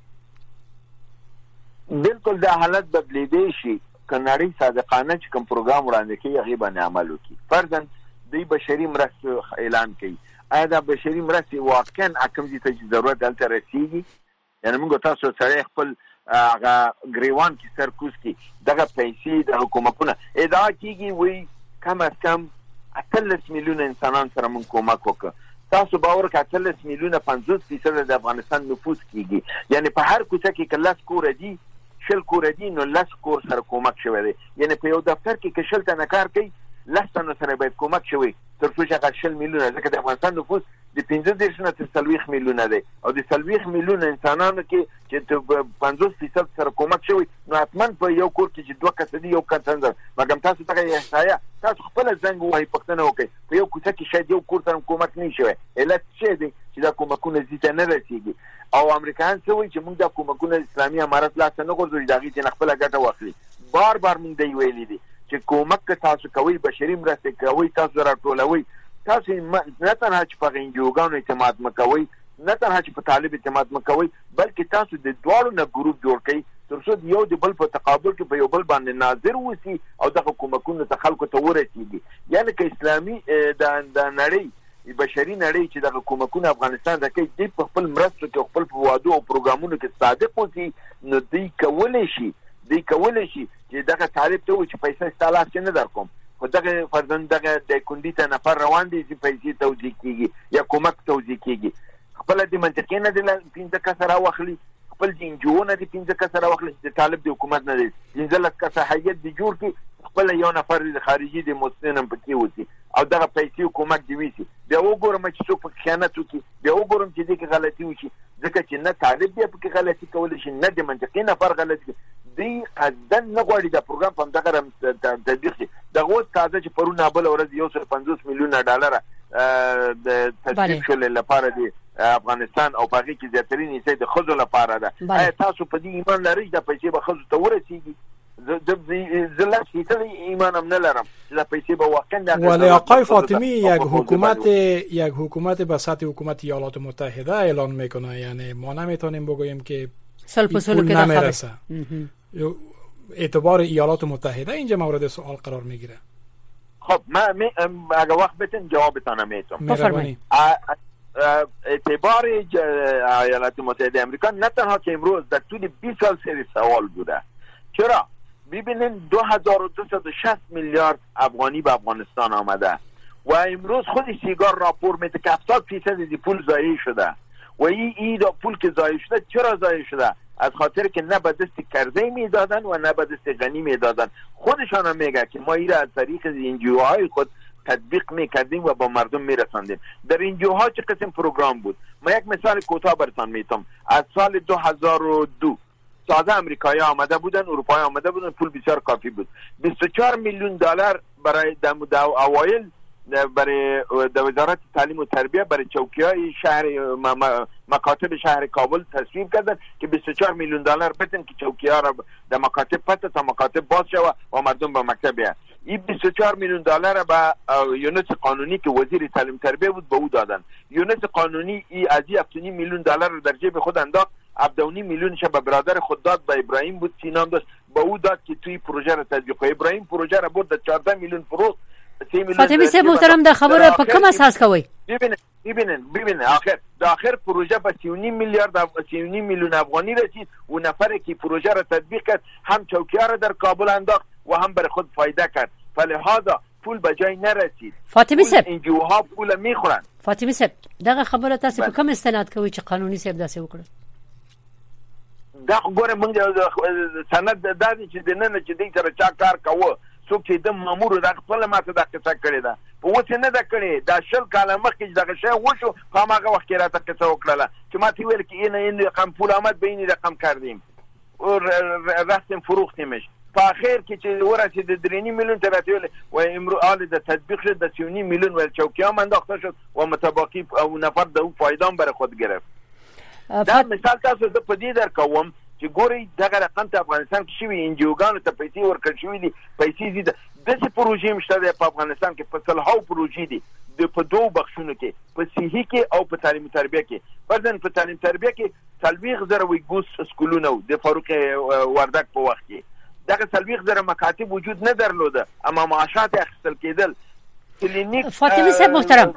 بالکل دا حالت بدلیدي شي کناړي صادقانه چې کوم پروګرام وړاندې کوي هغه باندې عمل وکړي. فرضاً د بشري مرستو اعلان کوي، ایا دا بشري مرستې واقعا کوم ځای ته ضرورت دلته رسیږي؟ یعنی موږ تاسو سره خپل هغه گریوان کې سرکوس کې دغه پیسې د حکومتونو ادعا کیږي وي کم از کم 18 میلیون انسانان سره موږ کومک وکړو. تاسو باور کړئ 18 میلیونه 50% د افغانستان نفوس کیږي، یعنی په هر کوڅه کې کلاس کور دی، شل کور دی، نو لس کور سره کومک شوی دی. یعنی په یو دفتر کې کشل تنه کار کوي، لس تنه سره باید کومک شوی تر څو چې هغه 10 میلیونه، ځکه د افغانستان نفوس د 15 نه تر 40 میلیونه دی او د 40 میلیونه انسانانو کې چې 50% سره کومک شوی، نو حتما په یو کور کې چې دوه کس دي، یو کس څنګه مګم تاسو ته احصایه تاسو خپل زنګ وایي پښتنه وکي په یو کوڅه کې شاید یو کور سره کومک نه شوی. علت څه دی چې دا کومکونه زیاته نه رسیږي او امریکایان څه وایي چې موږ د کومکونه اسلامي امارات لاس نه غورځوي، دا غي چې خپل ګټه واخلي. بار موږ دی ویلي دي چې کومک تاسو کوي، بشري مرسته کوي، تاسو راټولوي، تاسو نه تنها چې په انجوګانو اعتماد مکوي، نه تنها چې په طالب اعتماد مکوي، بلکې تاسو د دوړو نه ګروپ جوړ کړئ ترڅو یو د بل په تقابل کې په یو بل باندې ناظر وسی او د حکومتونو ته خلکو ته ورسیږي. یعنی که اسلامي د نړۍ بشري نړۍ چې د حکومتونو افغانستان د کې د خپل مرستو کې خپل په وادو او پروګرامونو کې صادق وسی، نو دوی کولای شي چې دغه طالب ته و چې پیسې ستاله چې نه درکوم، خو دغه فرضاً دغه د کندي ته نفر روان دي چې پیسې توزیع کیږي یا کومک توزیع کیږي، خپل د منطقې نه د 15 کسره واخلي، خپل د انجو نه د 15 کسره واخلي، د طالب د حکومت نه دي 15 کسه هیئت دی جوړ کی، خپل یو نفر د خارجي د مسلمانانو پکې وسی او دغه پیسې حکومت دی وسی. بیا وګورم چې څوک په خیانت وکړي، بیا وګورم چې دغه غلطي وشي، ځکه چې نه طالب دی پکې غلطي کول شي، نه د منطقې نفر غلطي دی. قصدن نه غواړي د پروګرام په دغه تطبیق شي. دغه تازه چې پرونه بل ورځ 150 میلیونه ډالر د تطبیق شول لپاره دی افغانستان او پاکي کې زیاترین یې د خزو لپاره ده. آیا تاسو په دې ایمان لرئ د پیسې به خزو ته ورسیږي؟ زلا شیطان ایمان هم نلرم چې پیسې به واقعا. ولی آقای فاطمی یک حکومت به سطح حکومت ایالات متحده اعلان میکنه، یعنی ما نمیتونیم بگوییم که پول نمیرسه. اعتبار ایالات متحده اینجا مورد سوال قرار میگیره. خب من اگه وقت بتون جوابتان میتونم. بفرمایید. اعتبار ایالات متحده امریکا نه تنها که امروز در طول 20 سال سری سوال بوده. چرا؟ ببینین 2260 میلیارد افغانی به افغانستان آمده و امروز خود سیگار راپور میده که 70% از پول ضایع شده و این پول که ضایع شده چرا ضایع شده؟ از خاطر که نه به دست کرده میدادن و نه به دست غنی میدادن. خودشان هم میگه که ما این از طریق انجیوهای خود تطبیق میکردیم و با مردم میرساندیم. در انجیوها چه قسم پروگرام بود؟ ما یک مثال کوتاه براتون میتونم. از سال 2002 تازه امریکایی آمده بودن، اروپایی آمده بودن، پول بسیار کافی بود. 24 میلیون دلار برای اوایل برای وزارت تعلیم و تربیه برای چوکی‌های شهر مکاتب شهر کابل تصویب کردن که 24 میلیون دلار بدن که چوکی‌ها را در مکاتب پته تا مکاتب باز شود و مردم به مکتب بیان. این 24 میلیون دلار به یونس قانونی که وزیر تعلیم تربیه بود به او دادن. یونس قانونی از 7.5 میلیون دلار را در جیب خود انداخت، 7.5 میلیونش به برادر خود داد، به ابراهیم بود سینام داشت، به او داد که توی پروژه را تطبیق کنه. ابراهیم پروژه را برد 14 میلیون فروخت. فاطمی صاحب محترم د خبره په کوم اساس کوي؟ ببینه آخر پروژه به 3.5 میلیون افغانی رسید و نفری که پروژه را تطبیق کرد هم چوکی‌ها را در کابل انداخت و هم بر خود فایده کرد. فلهذا پول به جای نرسید. فاطمی صاحب انجوها پول میخورن. فاطمی صاحب دغه خبره تاسو په کوم استناد کوي چې قانوني صاحب داسې وکړي؟ دا ګوره موږ سند دادی چې دنه چې دې سره چا کار کوو څوک چې د مامور د خپل ماته د قصه کړی دا په وڅ نه دا کړی دا شل کاله مخکې دغه شی وشو په هغه وخت کې راته قصه وکړه چې ما تی ویل کې این رقم پول آمد به این رقم کردیم و رفتیم فروختیمش په اخر کې چې ورته د 3 میلیون ته راتول و امروز آل د تطبیق شد د 3 میلیون ول چوکیام انداخته شد و متباقی او نفر د فایده بر خود گرفت. دا مثال تاسو د پدې در کوم چې ګوري دغه رقم ته افغانستان کې شوی انجیوګانو ته پیسې ورکړل شوې دي، پیسې دي د پروژې مشته په افغانستان کې په صلحو پروژې دي د په دوه بخښونو کې په صحي کې او په تعلیم تربیه کې. فرضاً په تعلیم تربیه کې 40,000 ویګوس سکولونه د فاروق وردک په وخت کې دغه 40,000 مکاتب وجود نه درلوده اما معاشات اخیستل کېدل. کلینیک فاطمی صاحب محترم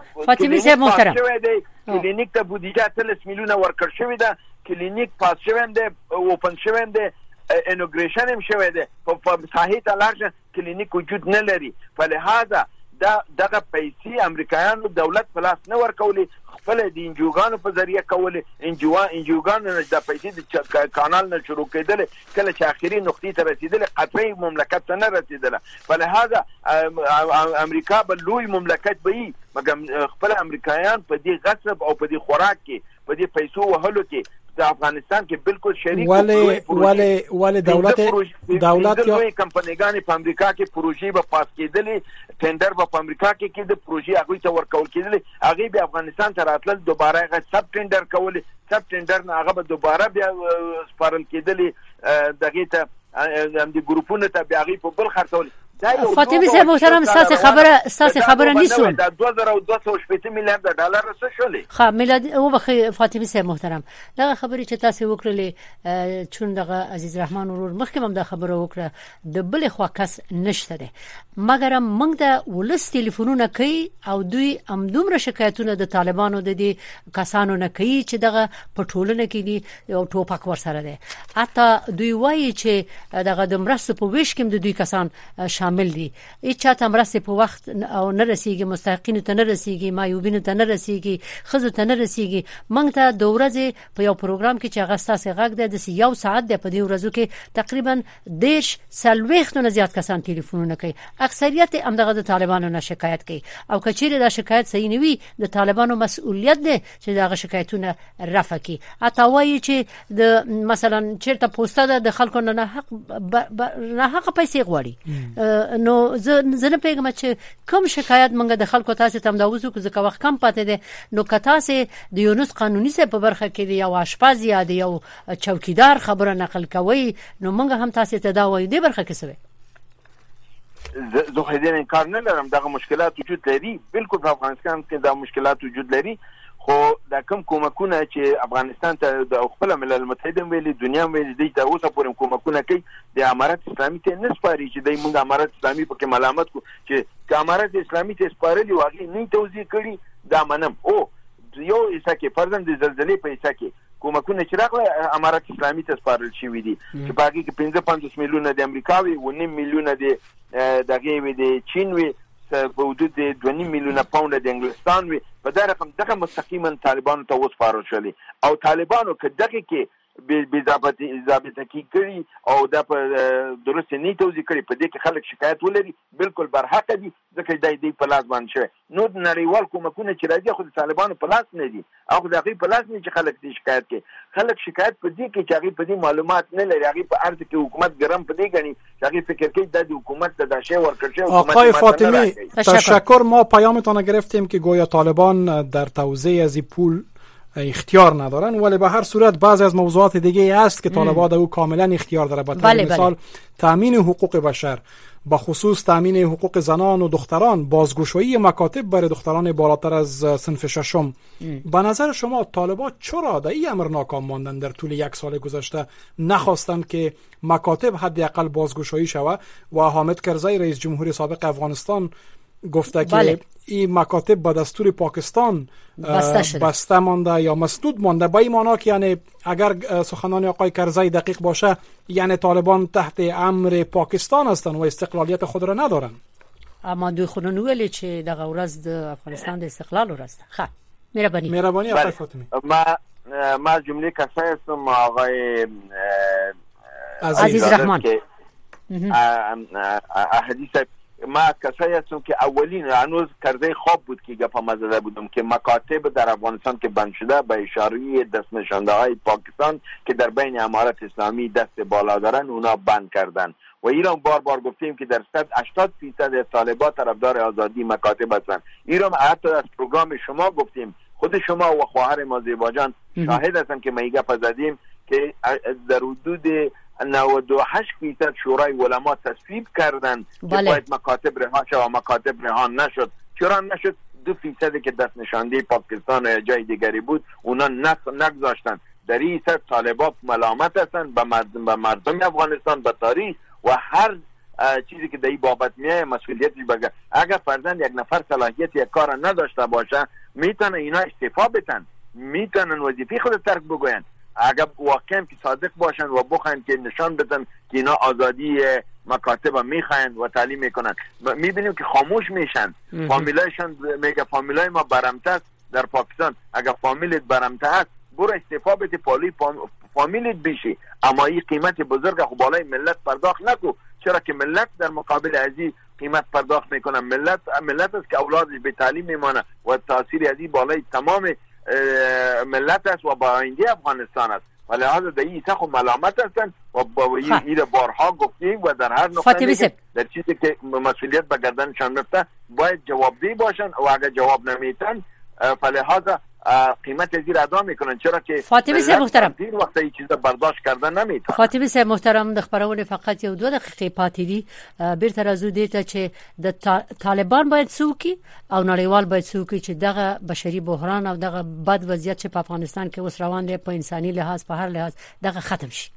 کلینیک ته بودیجه 30 میلیون ورکړ شوې ده. کلینیک پاس شوی دی اوپن شوی دی انوګریشن هم شوی دی په ساحې ته لاړ کلینیک وجود نه لري. فلهذا دغه پیسې امریکایانو دولت په لاس نه ورکولې خپل د انجوګانو په ذریعہ کولې. انجوګانو د پیسې د کانال نه شروع کېدل کله چې اخري نقطې ته رسیدل قطري مملکت ته نه رسیدل. فلهذا امریکا به لوی مملکت به مګر خپل امریکایان په دې غصب او په دې خوراک کې په دې پیسو وهلو کې د افغانستان کې بالکل شریک ولی دولت یا کمپنیګان په امریکا کې پروژې به پاس کېدلې ټندر به په امریکا کې د پروژې هغه ته ورکول کېدلې هغه به افغانستان ته راتلل دوباره هغه سب ټندر کول سب ټندر نه هغه به دوباره بیا سپارل کېدلې دغه ته د ګروپونو ته بیا هغه په بل خرڅول. فاطمی صاحب محترم اساس خبره نیسو دا 2280 میلیارد ډالر څه شولې. ها میلاد او بخي فاطمی صاحب محترم دا خبرې چې تاسو وکړلې چون دغه عزیز رحمان ورور مخکې هم دا خبره وکړه د بل خوا کس نشته ده مګر موږ د ولس ټلیفونونه کوي او دوی هم دومره شکایتونه د طالبانو د دې کسانو نه کوي چې دغه پټولونه کې دي او ټوپک ورسره ده. حتی دوی وایي چې دغه د مرستو په ویش کې د دوی کسان شامل دي. هیڅ چاته مرسته په وخت او نه رسیږي، مستحقین ته نه رسیږي، معیوبین ته نه رسیږي، خزو ته نه رسیږي. موږ ته د ورځې په یو پروګرام کې چې هغه ستاسو غږ ده د 1 ساعت د په دې ورځو کې تقریبا 10 نه زیات کسان ټلیفونونه کوي. اکثریت هم دغه د طالبانو نه شکایت کوي او کچېره دا شکایت صحیح نه وي د طالبانو مسؤلیت ده چې دغه شکایتونه رفع کړي. اته وایي چې د مثلا چیرته پوسټه ده د خلکو نه حق پیسې غواړي. نو زه نه پیغام چې کوم شکایت مونږ د خلکو تاسو ته مداوزو کو ځکه وخت کم پاتې ده. نو کته سه د یونس قانوني سه په برخه کې دی او اشپاز یا دی او چوکیدار خبره نقل کوي نو مونږ هم تاسو ته دا وایو دی برخه کې څه زه هیڅ انکار نه لرم دغه مشکلات وجود لري. بالکل په افغانستان کې دا مشکلات وجود لري خو دا کوم کومکونه چې افغانستان ته د خپل ملل متحد ویلي دنیا ویلي دي دا اوسه پورې کومکونه کوي د امارات اسلامي ته نسپاري چې د موږ امارات اسلامي په کې ملامت کو چې امارات اسلامي ته سپارلي واغې نه توضیح کړي دا منم او یو ایسه کې فرضاً د زلزلې په ایسه کې کومکونه چې راغله امارات اسلامي ته سپارل شوې دي چې باقي کې 55 میلیونه د امریکاوي و 9 میلیونه د دغه وي د چین وي په حدود 2 میلیونه پاونډ د انګلستان وي په دا رقم دغه مستقیما طالبانو ته وسپارل شول او طالبانو کدهغه کې به ضابطه کی کړی او دا په درست نه توضیح کړی په دې کې خلک شکایت ولري بالکل برحق دي ځکه دای په لاس باندې شوی. نو نړیوال کومکونه چې راځي خو د طالبانو په لاس نه دي او د هغه په لاس نه چې خلک دې شکایت کوي. خلک شکایت په دې کې چې هغه په دې معلومات نه لري هغه په ارزه کې حکومت ګرم په دې غني چې هغه فکر کوي د حکومت د داشه ورکړ شي. آقای فاطمی تشکر. ما پیامتون گرفتیم که گویا طالبان در توزیع از پول اختیار ندارن ولی به هر صورت بعضی از موضوعات دیگه است که طالبان او کاملا اختیار داره. به مثال تامین حقوق بشر با خصوص تامین حقوق زنان و دختران، بازگشایی مکاتب برای دختران بالاتر از صنف ششم. به نظر شما طالبان چرا در این امر ناکام ماندن؟ در طول 1 سال گذشته نخواستند که مکاتب حداقل بازگشایی شود و حامد کرزی رئیس جمهوری سابق افغانستان گفته که این مکاتب با دستور پاکستان بسته مانده یا مسدود مانده. با این معنی که یعنی اگر سخنان آقای کرزی دقیق باشه یعنی طالبان تحت امر پاکستان هستند و استقلالیت خود را ندارن. اما دوی خودنو ویل چې د ورځ د افغانستان د استقلال ورځ ده. ښه مهرباني آقای فاطمی. ما جمله کسایی هستم آقای عزیز رحمان حدیث. ما کسایی هستم که اولین هنوز کرده خواب بود که گپم زده بودم که مکاتب در افغانستان که بند شده به اشاره دست نشانده های پاکستان که در بین امارات اسلامی دست بالا دارن اونا بند کردن و ایران بار گفتیم که در 80% طالبان طرفدار آزادی مکاتب هستند. ایران حتی از پروگرام شما گفتیم، خود شما و خواهر ما زیبا جان شاهد هستن که ما گپ زدیم که در حدود 98% شورای علما تصویب کردن که باید مکاتب رها شد و مکاتب رها نشد. چرا نشد؟ 2% که دست نشانده پاکستان یا جای دیگری بود اونا نگذاشتن. در این سر طالبان ملامت هستن به مردم افغانستان، به تاریخ و هر چیزی که در این بابت میایه مسئولیتش بگه. اگر فرضاً یک نفر صلاحیت یک کار نداشته باشه میتونه اینا استعفا بدن، میتونن وظیفه خود ترک بگوین. اگر واقعا که صادق باشن و بخواین که نشان بدن که اینا آزادی مکاتب میخواین و تعلیم میکنن، میبینیم که خاموش میشن. فامیلایشان میگه فامیلای ما برمته است در پاکستان. اگر فامیلت برمته است برو استعفا بده، پالوی فامیلت بشی، اما این قیمت بزرگ خب بالای ملت پرداخت نکو. چرا که ملت در مقابل ازی قیمت پرداخت میکنن. ملت است که اولادش به تعلیم میمانه و تاثیر ازی بالای تمام ملت است و با آینده افغانستان است. ولی لحاظ در این خب ملامت هستن و با این بارها گفتیم و در هر نقطه در چیزی که مسئولیت به گردنشان میفته باید جوابدهی باشن و اگر جواب نمیتن فلحاظ قیمت زیر ادا میکنن. چرا که فاطمی صاحب محترم دیر وقت این چیزا برداشت کردن نمیتونن. فاطمی صاحب محترم د خبرونه فقط یو 2 دقیقې پاتې دي. بیرته راځو دې ته چې د طالبان باید څوکي او نړیوال باید څوکي چې دغه بشري بحران او دغه بد وضعیت چې په افغانستان کې اوس روان دی په انساني لحاظ په هر لحاظ دغه ختم شي.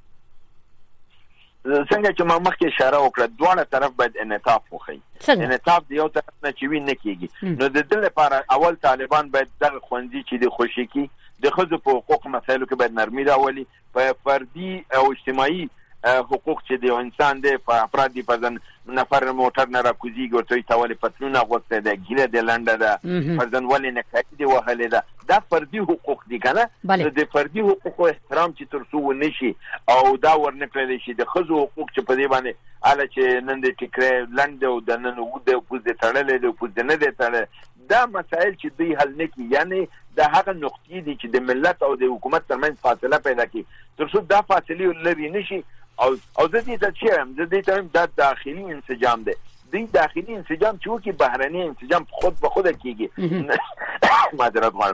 څنګه چې ما مخکې اشاره وکړه دواړه طرف باید انعطاف وکړي. انعطاف دی یو طرف نه چې وین نه کیږي. نو د دې لپاره اول طالبان باید دغه خوندي چې د خوشي کی د خځو په حقوق مسایلو کې باید نرمي راولي. په فردي او اجتماعي حقوق چې د انسان د افرادي فرزن نفر موټر نه راکوزیږي او توي تاولې پتلونه غوسته ده ګیله د لنډه ده فرزن ولې نه کوي دی وهلې ده. دا فردي حقوق دي کنه. د فردي حقوقو احترام چې تر څو ونشي او دا ورنکړل شي د خځو حقوق چې په دې باندې اله چې نن د ټیکره لنډه او د نن وده او پوز تړلې د پوز نه ده تړلې دا مسائل چې دوی حل نه کی. یعنی دا هغه نقطې دي چې د ملت او د حکومت ترمنځ فاصله پیدا کی. تر څو دا فاصله لري نشي او زه دې ته چې دا داخلي انسجام ده. دی داخلي انسجام چې وکي بهرني انسجام خود به خود کیږي. معذرت غواړم.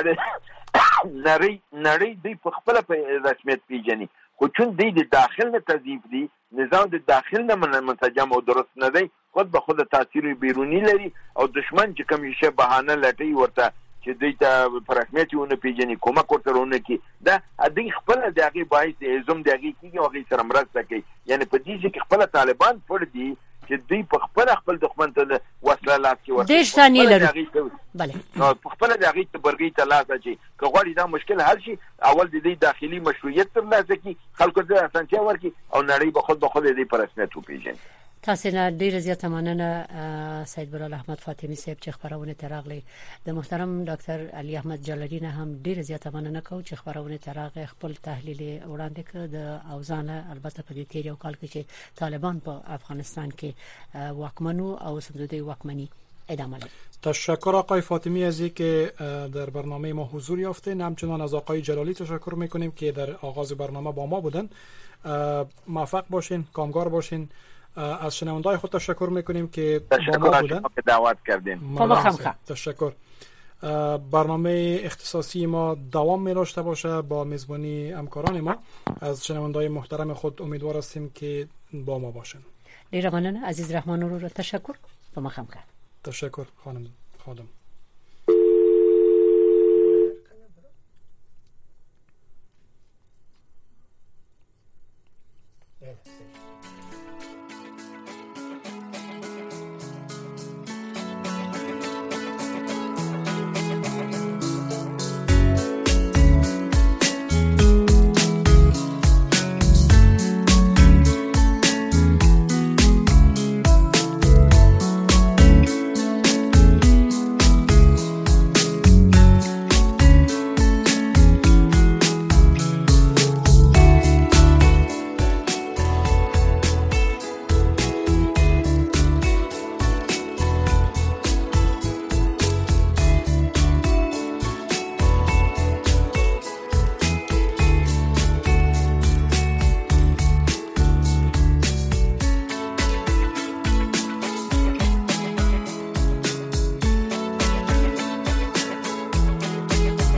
نړۍ دی په خپل رسمیت پیژني خو چون دی د داخل نه تضعیف دی نظام د داخل نه منسجم او درست نه دی خود به خود تاثیر بیرونی لري او دشمن چې کوم شی بهانه لټي ورته چې دوی ته پر رسمیت ونه پیژني کومک ورته ونه کی. دا د خپل دغه باعث ازم دغه کیږي او غي سره مرسته کوي. یعنی په دې چې خپل طالبان پر دي چې دوی په خپل دښمن ته وسله لاس کې ورته د ثاني لري. بله نو په خپل دغه ته برګي ته لاس اچي که غواړي دا مشکل حل شي اول د دې داخلي مشروعیت تر لاسه کی خلکو ته اسانتیا ورکړي او نړۍ به خود دې پر رسمیت وپیژني. تاسو نه ډیر زیاته مننه سید برال احمد فاطمی صاحب چې خبرونه تراغلي. د محترم ډاکټر علي احمد جلالی نه هم ډیر زیاته مننه کوم چې خبرونه تراغ خپل تحلیل وړاندې کړ د اوزانه البته په دې تیر یو کال کې چې طالبان په افغانستان کې واکمنو او سمدودي واکمنی ادامه لري. تشکر آقای فاطمی از اینکه در برنامه ما حضور یافتین. همچنان از آقای جلالی تشکر میکنیم که در آغاز برنامه با ما بودن. موفق باشین، کامگار باشین. از شنونده‌های خود تشکر میکنیم که با ما بودن. تشکر دعوت کردین. تشکر. برنامه اختصاصی ما دوام می داشته باشه با میزبانی همکاران ما. از شنونده‌های محترم خود امیدوار هستیم که با ما باشن. ډیر مننه عزیز رحمان رو تشکر. په مخه تشکر خانم خادم.